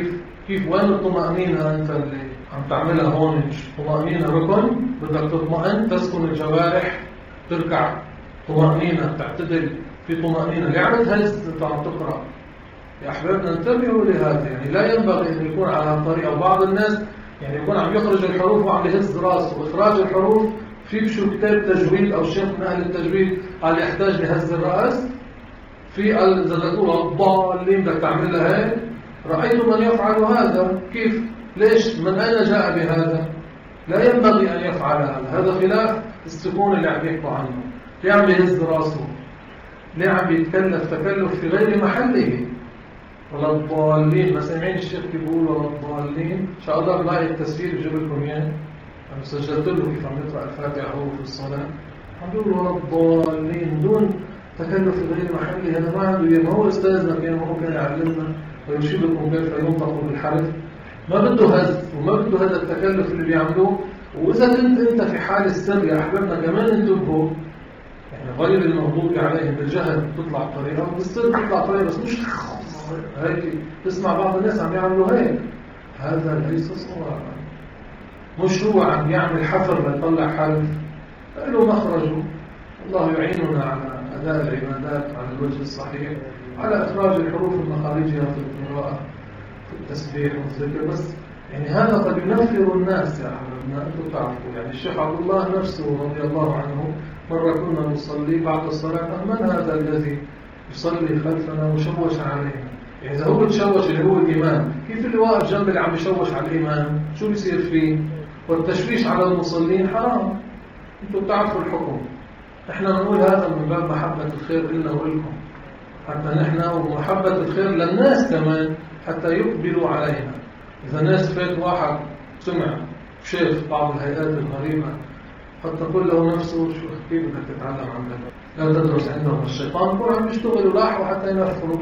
كيف وين الطمأنينة أنت اللي عم تعملها هون؟ مش طمأنينة ركن، بدك تطمئن تسكن الجوارح، تركع طمأنينة، تعتدل في طمأنينة. ليه عم تهز أنت عم تقرأ؟ يا أحبابنا انتبهوا لهذا، يعني لا ينبغي أن يكون على الطريقة. بعض الناس يعني يكون عم يخرج الحروف وعم يهز راسه. إخراج الحروف في شو كتاب تجويد أو شيخ من أهل التجويد قال يحتاج لهز الرأس، في قال إذا تقول الضالين بدك تعملها هيك. رأيت من يفعل هذا. كيف؟ ليش؟ من أين جاء بهذا؟ لا ينبغي أن يفعل هذا. هذا خلاف السكون اللي عم يحكوا عنه. ليه عم يهز راسه؟ ليه عم يتكلف تكلف في غير محله؟ ولا الضالين. ما سمعين الشيخ بيقول ولا الضالين؟ إن شاء الله بلاقي التسجيل بجيب لكم إياه. أنا سجلت له كيف عم يقرأ الفاتحة هو في الصلاة، عم بيقول ولا الضالين دون تكلف في غير محله. هذا ما عنده إياه، ما هو أستاذنا كان هو كان يعلمنا ويشير لكم كيف ينطق بالحرف. ما بده هز وما بده هذا التكلف اللي بيعملوه. وإذا كنت أنت في حال السر يا أحبابنا كمان انتبهوا، يعني غير المغضوب عليهم بالجهل تطلع الطريقة وبالسر تطلع الطريقة، بس مش هيك. تسمع بعض الناس عم يعملوا هيك، هذا ليس صوابا. مش هو عم يعمل حفر ليطلع حرف، له مخرجه. الله يعيننا على أداء العبادات على الوجه الصحيح، على إخراج الحروف المخارجها في القراءة في التسبيح والذكر. بس يعني هذا قد ينفر الناس يا أحبابنا، أنتم تعرفوا. يعني الشيخ عبد الله نفسه رضي الله عنه مرة كنا نصلي بعد الصلاة، من هذا الذي يصلي خلفنا وشوش علينا؟ يعني إذا هو تشوش اللي هو الإمام، كيف اللي واقف جنب اللي عم يشوش على الإمام شو بيصير فيه؟ والتشويش على المصلين حرام. أنتم بتعرفوا الحكم. إحنا نقول هذا من باب محبة الخير إلنا وإلكم، حتى نحن ومحبة الخير للناس كمان حتى يقبلوا علينا. إذا ناس فات واحد سمع شاف بعض الهيئات الغريبة قد تقول له نفسه شو كيف بدك تتعلم عن ذلك؟ لا تدرس عندهم الشيطان، كل عم يشتغلوا لاحوا حتى ينفروا.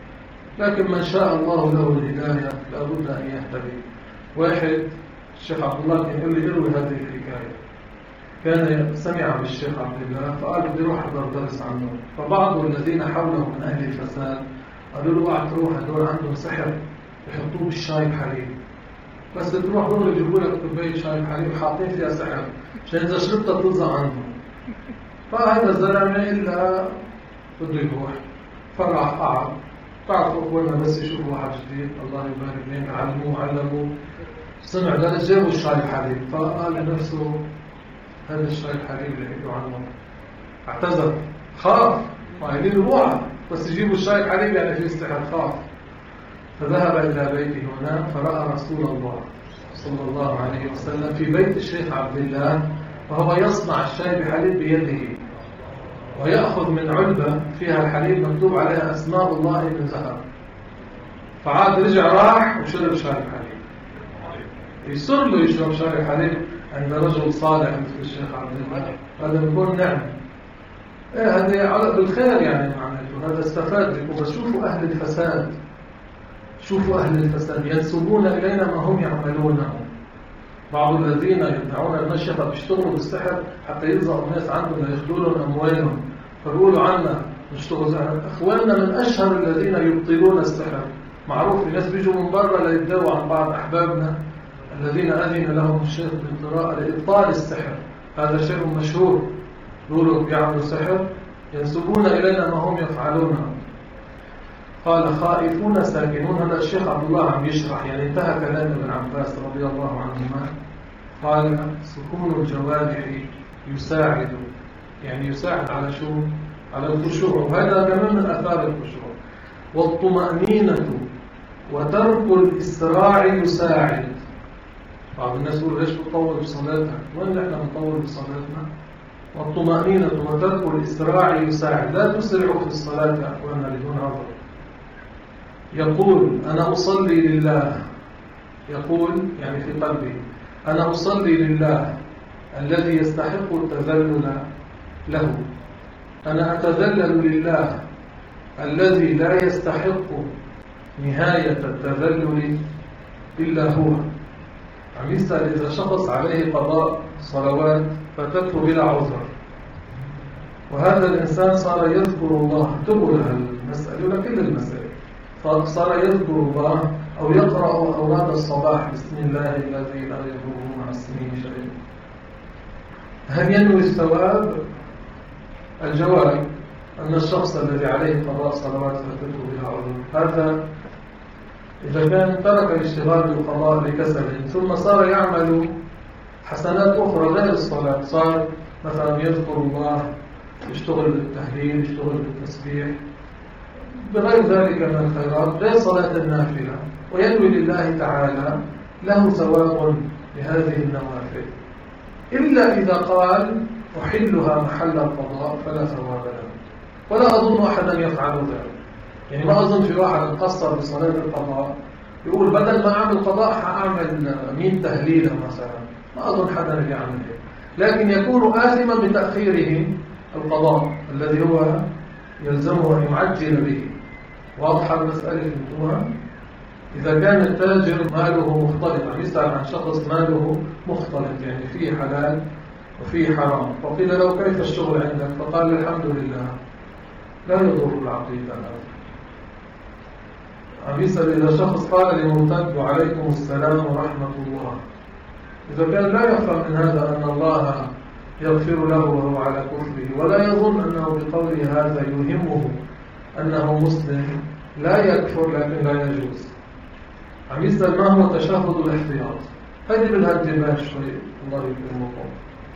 لكن من شاء الله له الهداية لابد أن يهتدي. واحد الشيخ عبد الله كان يقول لي اروي هذه الحكاية. كان سمع بالشيخ عبد الله فقال بدي اروح احضر درس عنه. فبعض الذين حوله من اهل الفساد قالوا له اوعى تروح، هدول عندهم سحر يحطوه بالشاي بحليب، بس تروح دول يجيبوا لك كوبايه شاي بحليب حاطين فيها سحر عشان اذا شربتها تلزق عنهم. فهذا الزلمه الا بده يروح، فراح قعد. تعرفوا اخواننا بس يشوفوا واحد جديد الله يبارك لهم علموه سمع درس جابوا الشاي بحليب، فقال لنفسه هذا الشاي الحليب اللي حكوا عنه. اعتذر، خاف، قايلين له اوعى، بس يجيبوا الشاي الحليب يعني في استحال، خاف. فذهب إلى بيته هناك فرأى رسول الله صلى الله عليه وسلم في بيت الشيخ عبد الله، وهو يصنع الشاي بحليب بيده، ويأخذ من علبة فيها الحليب مكتوب عليها أسماء الله من ذهب. فعاد رجع راح وشرب شاي الحليب. يسر له يشرب شاي الحليب عند رجل صالح مثل الشيخ عبد الله، هذا بيكون نعم. هذا بالخير يعني معناته، هذا استفاد لكم. بس شوفوا أهل الفساد، شوفوا أهل الفساد ينسبون إلينا ما هم يعملونه. بعض الذين يدعون المشيخة بيشتغلوا بالسحر حتى يرزقوا الناس عندهم لياخذوا لهم أموالهم، فبيقولوا عنا نشتغل. أخواننا من أشهر الذين يبطلون السحر، معروف الناس بيجوا من برا ليدعوا عن بعض أحبابنا الذين أذن لهم الشيخ بالقراءة لإبطال السحر. هذا شيء مشهور، يقولوا بيعملوا سحر ينسبون إلينا ما هم يفعلونه. قال خائفون ساكنون. هذا الشيخ عبد الله عم يشرح، يعني انتهى كلام ابن عباس رضي الله عنهما. قال سكون الجوارح يساعد، يعني يساعد على شو؟ على الخشوع، وهذا كمان من أثار الخشوع. والطمأنينة وترك الإسراع يساعد. بعض الناس يقول ليش بتطول بصلاتك؟ وين احنا بنطول بصلاتنا؟ والطمأنينة وترك الإسراع يساعد. لا تسرعوا في الصلاة يا أخوانا بدون عذر. يقول أنا أصلي لله، يقول يعني في قلبه أنا أصلي لله الذي يستحق التذلل له، أنا أتذلل لله الذي لا يستحق نهاية التذلل إلا هو. عم يسأل إذا شخص عليه قضاء صلوات فاتته بلا عذر، وهذا الإنسان صار يذكر الله، انتبهوا لها المسألة لكل المسائل، فصار يذكر الله أو يقرأ أوراد الصباح بسم الله الذي لا يضر مع اسمه شيء، هل ينوي الثواب؟ الجواب أن الشخص الذي عليه قضاء صلوات فاتته بلا عذر هذا إذا كان ترك الاشتغال بالقضاء لكسل ثم صار يعمل حسنات أخرى غير الصلاة، صار مثلا يذكر الله، يشتغل بالتهليل، يشتغل بالتسبيح، بغير ذلك من الخيرات غير صلاة النافلة، وينوي لله تعالى، له ثواب لهذه النوافل، إلا إذا قال أحلها محل القضاء فلا ثواب له. ولا أظن أحدا يفعل ذلك، يعني ما أظن في واحد مقصر بصلاة القضاء يقول بدل ما أعمل قضاء هأعمل 100 تهليلة مثلا، ما أظن حدا يعمل هيك، لكن يكون آثما بتأخيره القضاء الذي هو يلزمه أن يعجل به. واضحة المسألة فهمتوها؟ إذا كان التاجر ماله مختلط، عم يسأل عن شخص ماله مختلط يعني فيه حلال وفيه حرام، فقيل له كيف الشغل عندك؟ فقال الحمد لله لا يضر العقيدة. عم يسأل إذا شخص قال لمرتد وعليكم السلام ورحمة الله، إذا كان لا يفهم من هذا أن الله يغفر له وهو على كفره، ولا يظن أنه بقوله هذا يهمه أنه مسلم، لا يكفر لكن لا يجوز. عم يسأل ما هو تشهد الاحتياط؟ هذه بالهجبات شوي الله يكرمكم.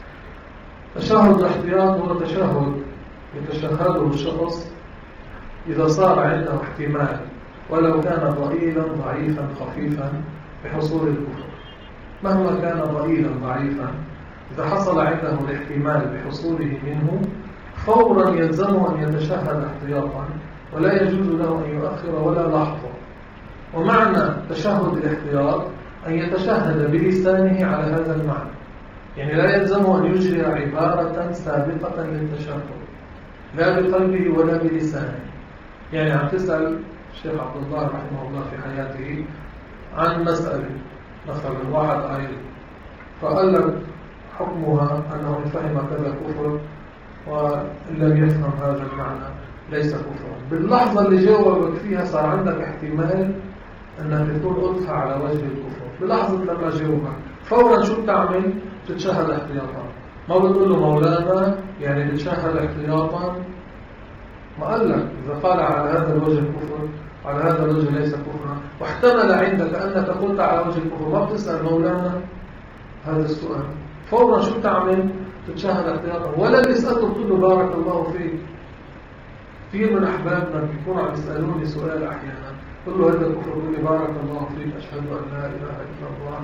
تشهد الاحتياط هو تشهد يتشهده الشخص إذا صار عنده احتمال ولو كان ضئيلا ضعيفا خفيفا بحصول الكفر، مهما كان ضئيلا ضعيفا إذا حصل عنده الاحتمال بحصوله منه فورا يلزمه أن يتشهد احتياطا، ولا يجوز له أن يؤخر ولا لحظة. ومعنى تشهد الاحتياط أن يتشهد بلسانه على هذا المعنى، يعني لا يلزمه أن يجري عبارة سابقة للتشهد لا بقلبه ولا بلسانه. يعني عم تسأل الشيخ عبد الله رحمه الله في حياته عن مسألة، مثلا واحد قايل فقال لك حكمها أنه إن فهم كذا كفر وإن لم يفهم هذا المعنى ليس كفرا. باللحظة اللي جاوبك فيها صار عندك احتمال أنك تكون أضفى على وجه الكفر، بلحظة لما جاوبك فورا شو بتعمل؟ تتشهد احتياطا. ما بتقول له مولانا يعني بتشهد احتياطا، ما قال لك إذا قال على هذا الوجه كفر على هذا الوجه ليس كفرا، واحتمل عندك أنك قلت على وجه الكفر، ما بتسأل مولانا هذا السؤال، فورا شو بتعمل؟ تتشهد احتياطا. ولا بيسألته بتقول له بارك الله فيك. كثير من أحبابنا بيكونوا عم يسألوني سؤال أحيانا، قل له هذا كفر، قل لي بارك الله فيك، أشهد أن لا إله إلا الله.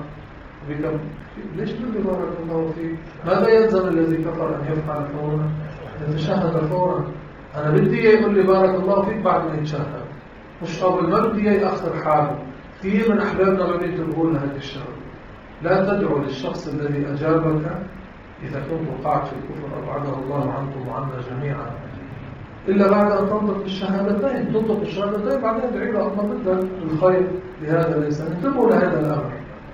ليش تقول لي بارك الله فيك؟ ماذا يلزم الذي كفر أن يفعل فورا؟ يتشهد فورا. أنا بدي يقول لي بارك الله فيك بعد ما يتشهد، مش قبل، ما بدي يأخر حاله. كثير من أحبابنا ما بينتبهوا لهذا الشغل. لا تدعو للشخص الذي أجابك إذا كنت وقعت في الكفر أبعده الله عنكم وعنا جميعا، إلا بعد أن تنطق بالشهادتين. تنطق الشهادتين بعدين ادعي له أطلب الخير لهذا الإنسان. انتبهوا لهذا الأمر.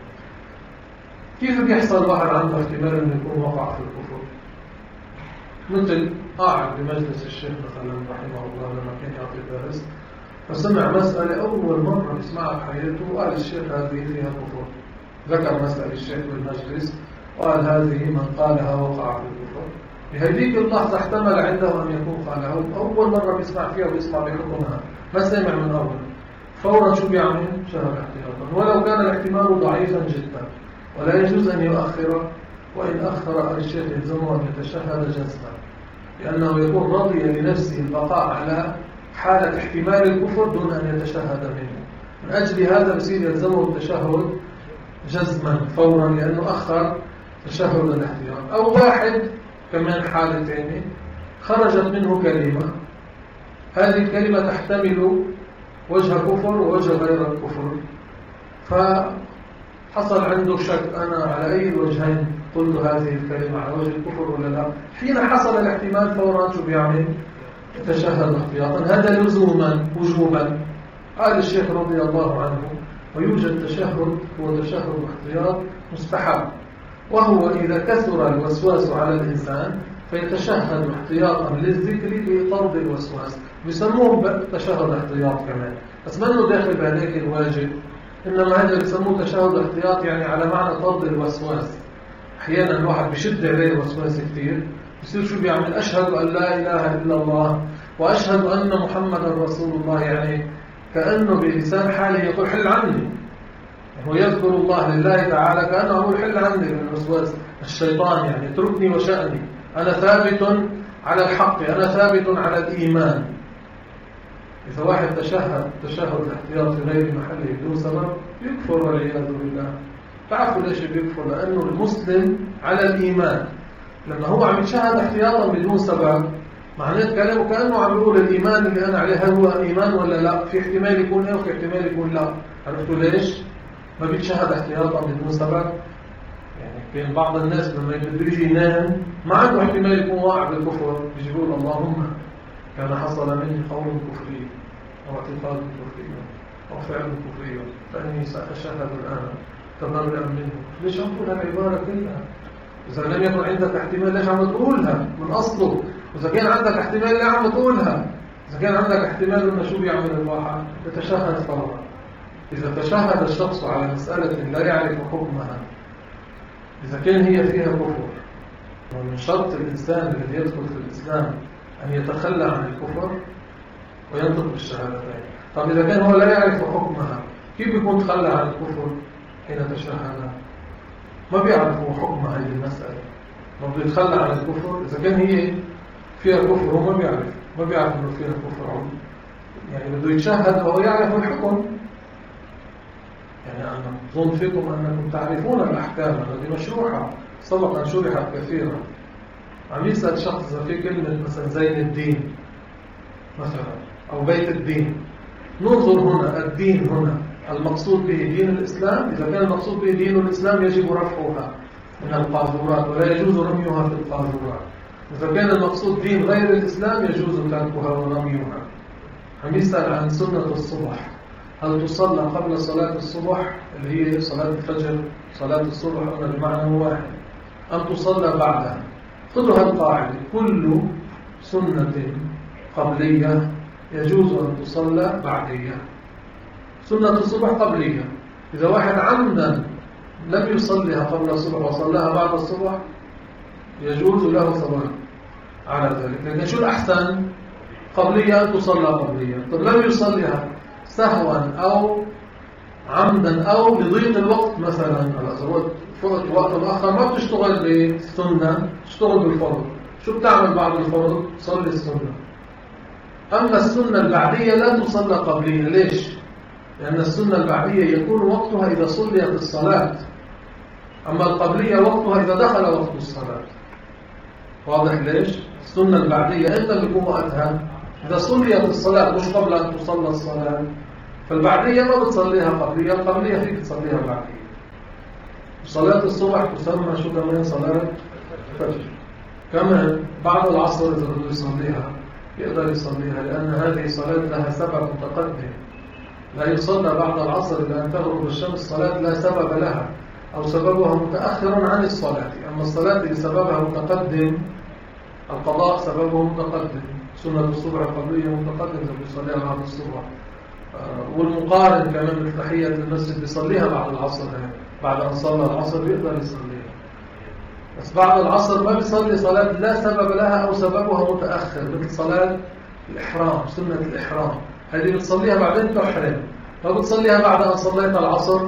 كيف بيحصل واحد عنده احتمال أن يكون وقع في الكفر؟ مثل قاعد بمجلس الشيخ مثلا رحمه الله لما كان يعطي درس، فسمع مسألة أول مرة يسمعها بحياته، وقال الشيخ هذه فيها كفر. ذكر مسألة الشيخ بالمجلس وقال هذه من قالها وقع في الكفر. بهذيك اللحظة احتمل عنده أن يكون قالها، أول مرة بيسمع فيها ويسمع بحكمها، ما سمع من أول، فورا شو بيعمل؟ شهد احتياطا، ولو كان الاحتمال ضعيفا جدا، ولا يجوز أن يؤخر، وإن أخر الشيخ يلزمه أن يتشهد جزما، لأنه يكون راضيا لنفسه البقاء على حالة احتمال الكفر دون أن يتشهد منه. من أجل هذا بصير يلزمه التشهد جزما فورا لأنه أخر تشهد الاحتياط. أو واحد كمان حالة ثانية خرجت منه كلمة، هذه الكلمة تحتمل وجه كفر ووجه غير الكفر، فحصل عنده شك أنا على أي الوجهين قلت هذه الكلمة، على وجه الكفر ولا لا. حين حصل الاحتمال فورا شو بيعمل؟ يتشهد احتياطا. هذا لزوما وجوبا. قال الشيخ رضي الله عنه: ويوجد تشهد هو تشهد احتياط مستحب، وهو إذا كثر الوسواس على الإنسان فيتشهد احتياطا للذكر لطرد الوسواس. بيسموه تشهد احتياط كمان، بس ما انه داخل بهذاك الواجب، انما هذا بيسموه تشهد احتياط يعني على معنى طرد الوسواس. احيانا الواحد بيشد عليه الوسواس كثير، بصير شو بيعمل؟ اشهد ان لا اله الا الله واشهد ان محمدا رسول الله، يعني كانه بلسان حاله يقول حل عني، هو يذكر الله لله تعالى كانه يقول حل عني من الوسواس الشيطان، يعني اتركني وشأني، انا ثابت على الحق، انا ثابت على الايمان. إذا واحد تشهد الاحتياط في غير محله بدون سبب يكفر والعياذ بالله. تعرفوا ليش بيكفر؟ لأنه المسلم على الإيمان، لما هو عم يتشهد احتياطا بدون سبب معناه كلامه كأنه عم يقول الإيمان اللي أنا عليه هل هو إيمان ولا لا، في احتمال يكون إيه وفي احتمال يكون لا. عرفتوا ليش؟ ما بيتشهد احتياطا بدون سبب. يعني كان بعض الناس لما بده يجي ينام ما عنده احتمال يكون واقع بالكفر، بيجي يقول اللهم كان حصل مني قول كفري أو اعتقاد كفري أو فعل كفري فإني سأتشهد الآن تبرئا منه. ليش عم تقول العبارة كلها؟ إذا لم يكن عندك احتمال ليش عم تقولها من أصله؟ وإذا كان عندك احتمال ليه عم تقولها؟ إذا كان عندك احتمال إنه شو بيعمل الواحد؟ يتشهد فورا. إذا تشهد الشخص على مسألة لا يعرف حكمها، إذا كان هي فيها كفر، ومن شرط الإنسان الذي يدخل في الإسلام أن يتخلى عن الكفر وينطق بالشهادتين. طب إذا كان هو لا يعرف حكمها كيف بيكون تخلى عن الكفر حين تشهد؟ ما بيعرف هو حكم هذه المسألة، ما بده يتخلى عن الكفر. إذا كان هي فيها كفر هو ما بيعرف إنه فيها كفر، يعني بده يتشهد وهو يعرف الحكم. يعني أنا أظن فيكم أنكم تعرفون الأحكام التي مشروحة سبقا شرحت كثيرا. عم يسأل شخص إذا في كلمة مثلا زين الدين مثلا أو بيت الدين، ننظر هنا الدين هنا المقصود به دين الإسلام. إذا كان المقصود به دين الإسلام يجب رفعها من القاذورات ولا يجوز رميها في القاذورات. إذا كان المقصود دين غير الإسلام يجوز تركها ورميها. عم يسأل عن سنة الصبح، هل تصلى قبل صلاة الصبح اللي هي صلاة الفجر، صلاة الصبح هنا بمعنى واحد، أم تصلى بعدها؟ خذوا هالقاعدة: كل سنة قبلية يجوز أن تصلى بعدية. سنة الصبح قبلية، إذا واحد عمدا لم يصليها قبل الصبح وصلاها بعد الصبح يجوز له صلاة على ذلك. لكن شو الأحسن؟ قبلية أن تصلى قبلية. طب لم يصليها سهوا أو عمدا أو لضيق الوقت مثلا، فوت وقت الآخر ما بتشتغل بالسنة، تشتغل بالفرض. شو بتعمل بعد الفرض؟ تصلي السنة. أما السنة البعدية لا تصلى قبلية. ليش؟ لأن السنة البعدية يكون وقتها إذا صليت الصلاة، أما القبلية وقتها إذا دخل وقت الصلاة. واضح ليش؟ السنة البعدية إمتى بيكون وقتها؟ إذا صليت الصلاة مش قبل أن تصلى الصلاة. فالبعدية ما بتصليها قبلية، القبلية فيك تصليها بعدية. صلاة الصبح تسمى شو كمان؟ صلاة الفجر. كمان بعد العصر إذا بده يصليها يقدر يصليها، لأن هذه صلاة لها سبب متقدم. لا يصلى بعد العصر إلى أن تغرب الشمس صلاة لا سبب لها أو سببها متأخر عن الصلاة. أما الصلاة اللي سببها متقدم، القضاء سببه متقدم، سنة الصبح القبلية متقدم إذا بيصليها بعد الصبح. والمقارن كمان مثل تحية المسجد بيصليها بعد العصر، بعد أن صلى العصر بيقدر يصليها. بس بعد العصر ما بيصلي صلاة لا سبب لها أو سببها متأخر، مثل صلاة الإحرام، سنة الإحرام، هذه بتصليها بعدين تحرم، ما بتصليها بعد أن صليت العصر،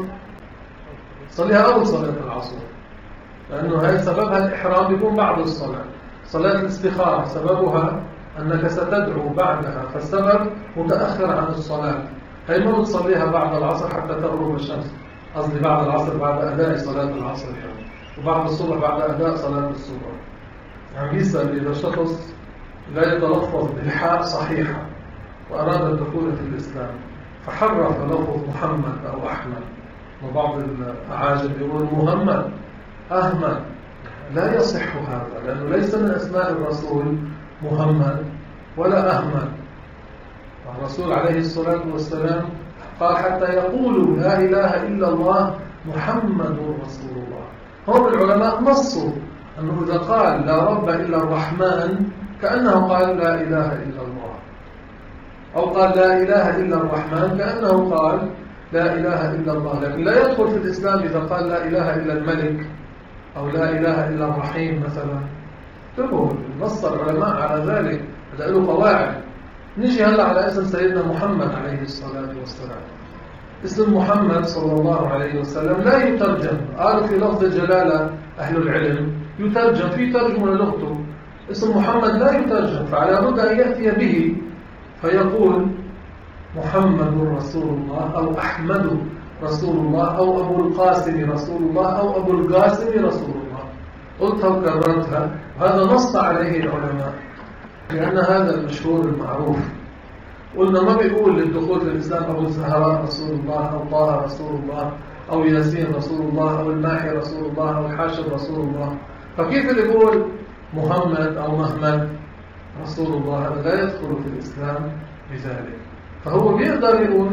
تصليها قبل صلاة العصر، لأنه هاي سببها الإحرام بيكون بعد الصلاة. صلاة الاستخارة سببها أنك ستدعو بعدها، فالسبب متأخر عن الصلاة. هي ما بتصليها بعد العصر حتى تغرب الشمس، قصدي بعد العصر بعد أداء صلاة العصر يعني، وبعد الصبح بعد أداء صلاة الصبح. عم يسأل إذا شخص لا يتلفظ بالحاء صحيحة وأراد الدخول في الإسلام فحرف لفظ محمد أو أحمد، وبعض الأعاجم يقول مهمد أحمد، لا يصح هذا، لأنه ليس من أسماء الرسول محمد ولا أحمد. الرسول عليه الصلاة والسلام قال حتى يقولوا لا إله إلا الله محمد رسول الله. هم العلماء نصوا أنه إذا قال لا رب إلا الرحمن كأنه قال لا إله إلا الله، أو قال لا إله إلا الرحمن كأنه قال لا إله إلا الله. لكن لا يدخل في الإسلام إذا قال لا إله إلا الملك أو لا إله إلا الرحيم مثلا. انتبهوا، نص العلماء على ذلك، هذا له قواعد. نجي هلا على اسم سيدنا محمد عليه الصلاة والسلام. اسم محمد صلى الله عليه وسلم لا يترجم، قالوا في لفظ الجلالة أهل العلم يترجم، في ترجمة للغته. اسم محمد لا يترجم، فعلى بد أن يأتي به فيقول محمد رسول الله أو أحمد رسول الله أو أبو القاسم رسول الله أو أبو القاسم رسول الله. قلتها وكررتها، هذا نص عليه العلماء لأن هذا المشهور المعروف. قلنا ما بيقول للدخول في الإسلام أبو الزهراء رسول الله أو طه رسول الله أو ياسين رسول الله أو الماحي رسول الله أو الحاشر رسول الله. فكيف اللي يقول محمد أو مهمد رسول الله؟ هذا لا يدخل في الإسلام بذلك. فهو بيقدر يقول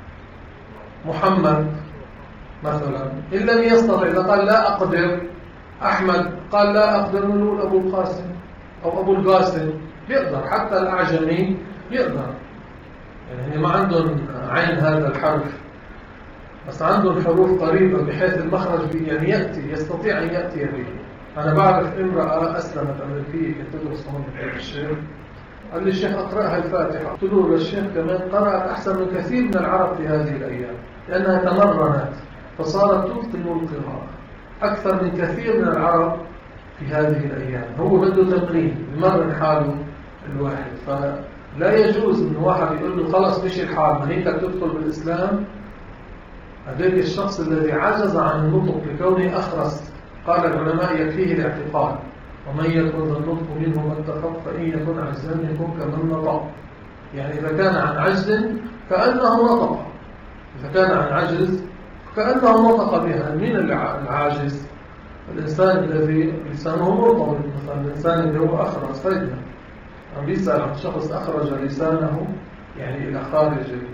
محمد مثلا، إن لم يستطع إذا قال لا أقدر أحمد، قال لا أقدر نقول أبو القاسم أو أبو القاسم، بيقدر. حتى الأعجمي يقدر، يعني ما عندهم عين هذا الحرف، بس عندهم حروف قريبة بحيث المخرج يعني يأتي، يستطيع أن يأتي به. أنا بعرف امرأة أسلمت أمريكية كنت تدرس هون في الشيخ، قال لي الشيخ أقرأها الفاتحة، قلت له للشيخ كمان قرأت أحسن من كثير من العرب في هذه الأيام، لأنها تمرنت فصارت تتقن القراءة أكثر من كثير من العرب في هذه الأيام. هو بده تمرين، يمرن حاله الواحد. فلا يجوز إن واحد يقول له خلص مشي الحال ما هيك تدخل بالإسلام. هذاك الشخص الذي عجز عن النطق لكونه أخرس، قال العلماء يكفيه الاعتقاد، ومن يكن النطق منه ما اتخذ فإن يكن عجزا يكون كمن نطق. يعني إذا كان عن عجز كأنه نطق، إذا كان عن عجز كأنه نطق بها. من العاجز؟ الإنسان الذي لسانه مرتبط، مثلا الإنسان اللي هو أخرس فجأة. عم بيسأل عن شخص أخرج لسانه يعني إلى خارج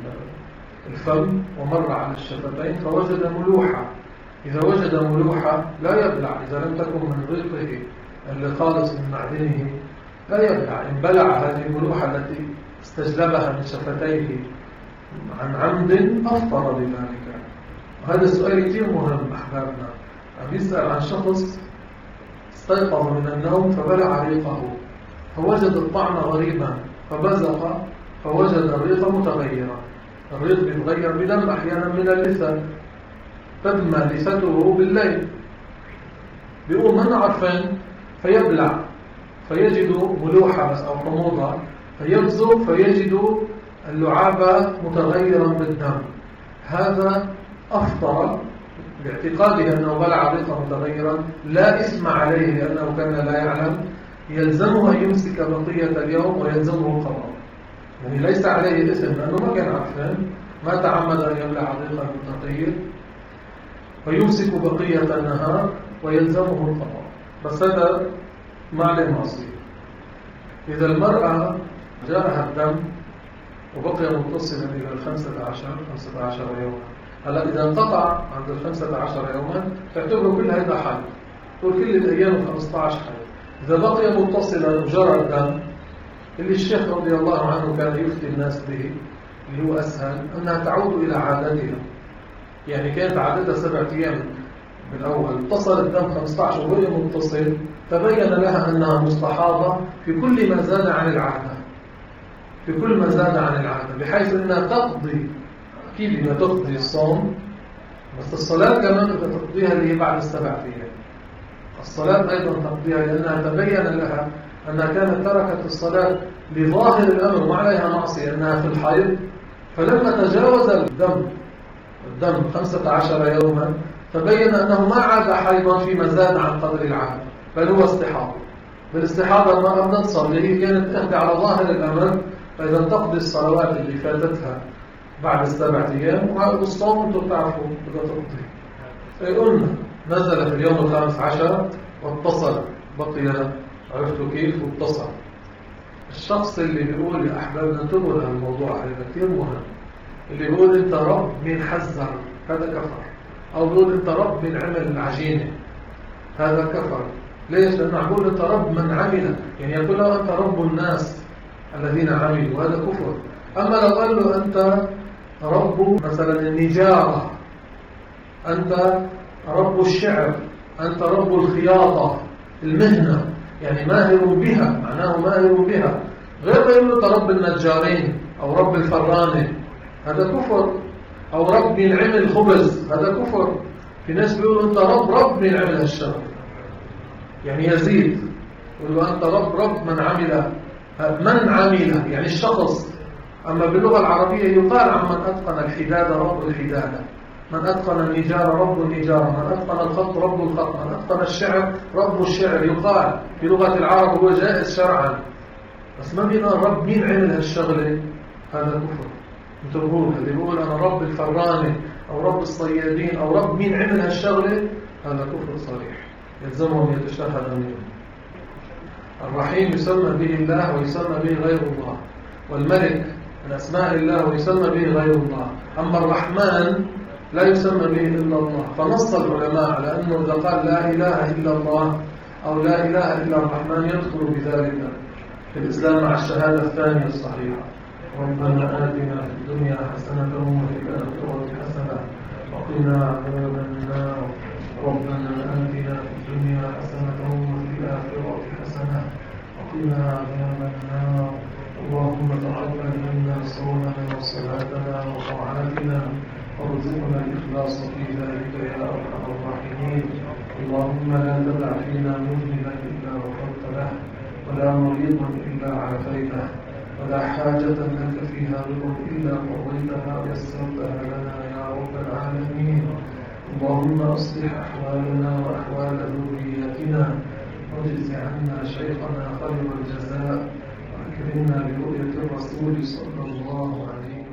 الفم ومر على الشفتين فوجد ملوحة. إذا وجد ملوحة لا يبلع، إذا لم تكن من رزقه اللي خالص من معدنه لا يبلع. إن بلع هذه الملوحة التي استجلبها من شفتيه عن عمد أفطر بذلك. وهذا السؤال كثير مهم أحبابنا. عم يسأل عن شخص استيقظ من النوم فبلع ريقه فوجد الطعم غريبا فبزق فوجد الريق متغيرا. الريق بيتغير بدم أحيانا من اللثة، تدمى لثته بالليل، بيقوم من عرفين فيبلع فيجد ملوحة بس أو حموضة، فيبزق فيجد اللعاب متغيرا بالدم. هذا أفطر باعتقاده أنه بلع ريقا متغيرا، لا إثم عليه لأنه كان لا يعلم، يلزمه أن يمسك بقية اليوم ويلزمه القضاء. يعني ليس عليه إثم لأنه ما كان عارفين، ما تعمد أن يبلع ريقا متغير، فيمسك بقية النهار ويلزمه القضاء. بس هذا ما عليه معصية. إذا المرأة جاءها الدم وبقي متصلا إلى 15 يوما، هلا إذا انقطع عند 15 يوما تعتبره كل هذا حل، تقول كل الأيام 15 حل. إذا بقي متصلا وجرى الدم، اللي الشيخ رضي الله عنه كان يفتي الناس به اللي هو أسهل، أنها تعود إلى عادتها. يعني كانت عادتها 7 أيام بالأول، اتصل الدم 15 وهي متصل، تبين لها أنها مستحاضة في كل ما زاد عن العادة، في كل ما زاد عن العادة، بحيث أنها تقضي أكيد أنها تقضي الصوم، بس الصلاة كمان تقضيها اللي هي بعد 7 أيام. الصلاة أيضا تقضيها لأنها تبين لها أنها كانت تركت الصلاة لظاهر الأمر وما عليها معصية، أنها في الحيض فلما تجاوز الدم 15 يوما تبين أنه ما عاد حيضا فيما زاد عن قدر العادة، بل هو استحاضة. بالاستحاضة المرأة بنتصل اللي هي كانت تهدي على ظاهر الأمر، فإذا تقضي الصلوات اللي فاتتها بعد 7 أيام، والصوم انتم تعرفوا بدها تقضي. فقلنا نزل في اليوم 15 واتصل، بقي عرفتوا كيف واتصل. الشخص اللي بيقول يا أحبابنا انتبهوا لهالموضوع هذا كثير مهم، اللي بيقول أنت رب من حذر هذا كفر، أو بيقول أنت رب من عمل العجينة هذا كفر. ليش؟ لأنه عقول أنت رب من عمل، يعني يقول له أنت رب الناس الذين عملوا، هذا كفر. أما لو قال له أنت رب مثلا النجارة، أنت رب الشعر، أنت رب الخياطة المهنة، يعني ماهر بها، معناه ماهر بها، غير ما يقول أنت رب النجارين أو رب الفرانة، هذا كفر. أو رب من عمل خبز، هذا كفر. في ناس بيقولوا أنت رب من عمل الشغل، يعني يزيد يقول له أنت رب من عمل، يعني الشخص. أما باللغة العربية يقال عن من أتقن الحدادة رب الحدادة، من أتقن النجارة رب النجارة، من أتقن الخط رب الخط، من أتقن الشعر رب الشعر. يقال في لغة العرب هو جائز شرعا، بس ما بيقول رب مين عمل هالشغلة، هذا كفر. انتبهوا، اللي بيقول أنا رب الفرانة أو رب الصيادين أو رب مين عمل هالشغلة، هذا كفر صريح يلزمهم يتشهد منه. الرحيم يسمى به الله ويسمى به غير الله، والملك من أسماء الله ويسمى به غير الله. أما الرحمن لا يسمى به إلا الله. فنص العلماء على أنه إذا قال لا إله إلا الله أو لا إله إلا الرحمن يدخل بذلك في الإسلام مع الشهادة الثانية الصحيحة. ربنا آتنا في الدنيا حسنة وفي الآخرة حسنة وقنا عذاب النار. ربنا آتنا في الدنيا حسنة وفي الآخرة حسنة وقنا عذاب النار. اللهم تقبل منا صومنا وصلاتنا وطاعاتنا وارزقنا الإخلاص في ذلك يا أرحم الراحمين. اللهم لا تدع فينا مذنبا إلا غفرت له، ولا مريضا إلا عافيته، ولا حاجة لك فيها رضا إلا قضيتها ويسرتها لنا يا رب العالمين. اللهم أصلح أحوالنا وأحوال ذرياتنا، واجز عنا شيخنا خير الجزاء، وأكرمنا برؤية الرسول صلى الله عليه وسلم.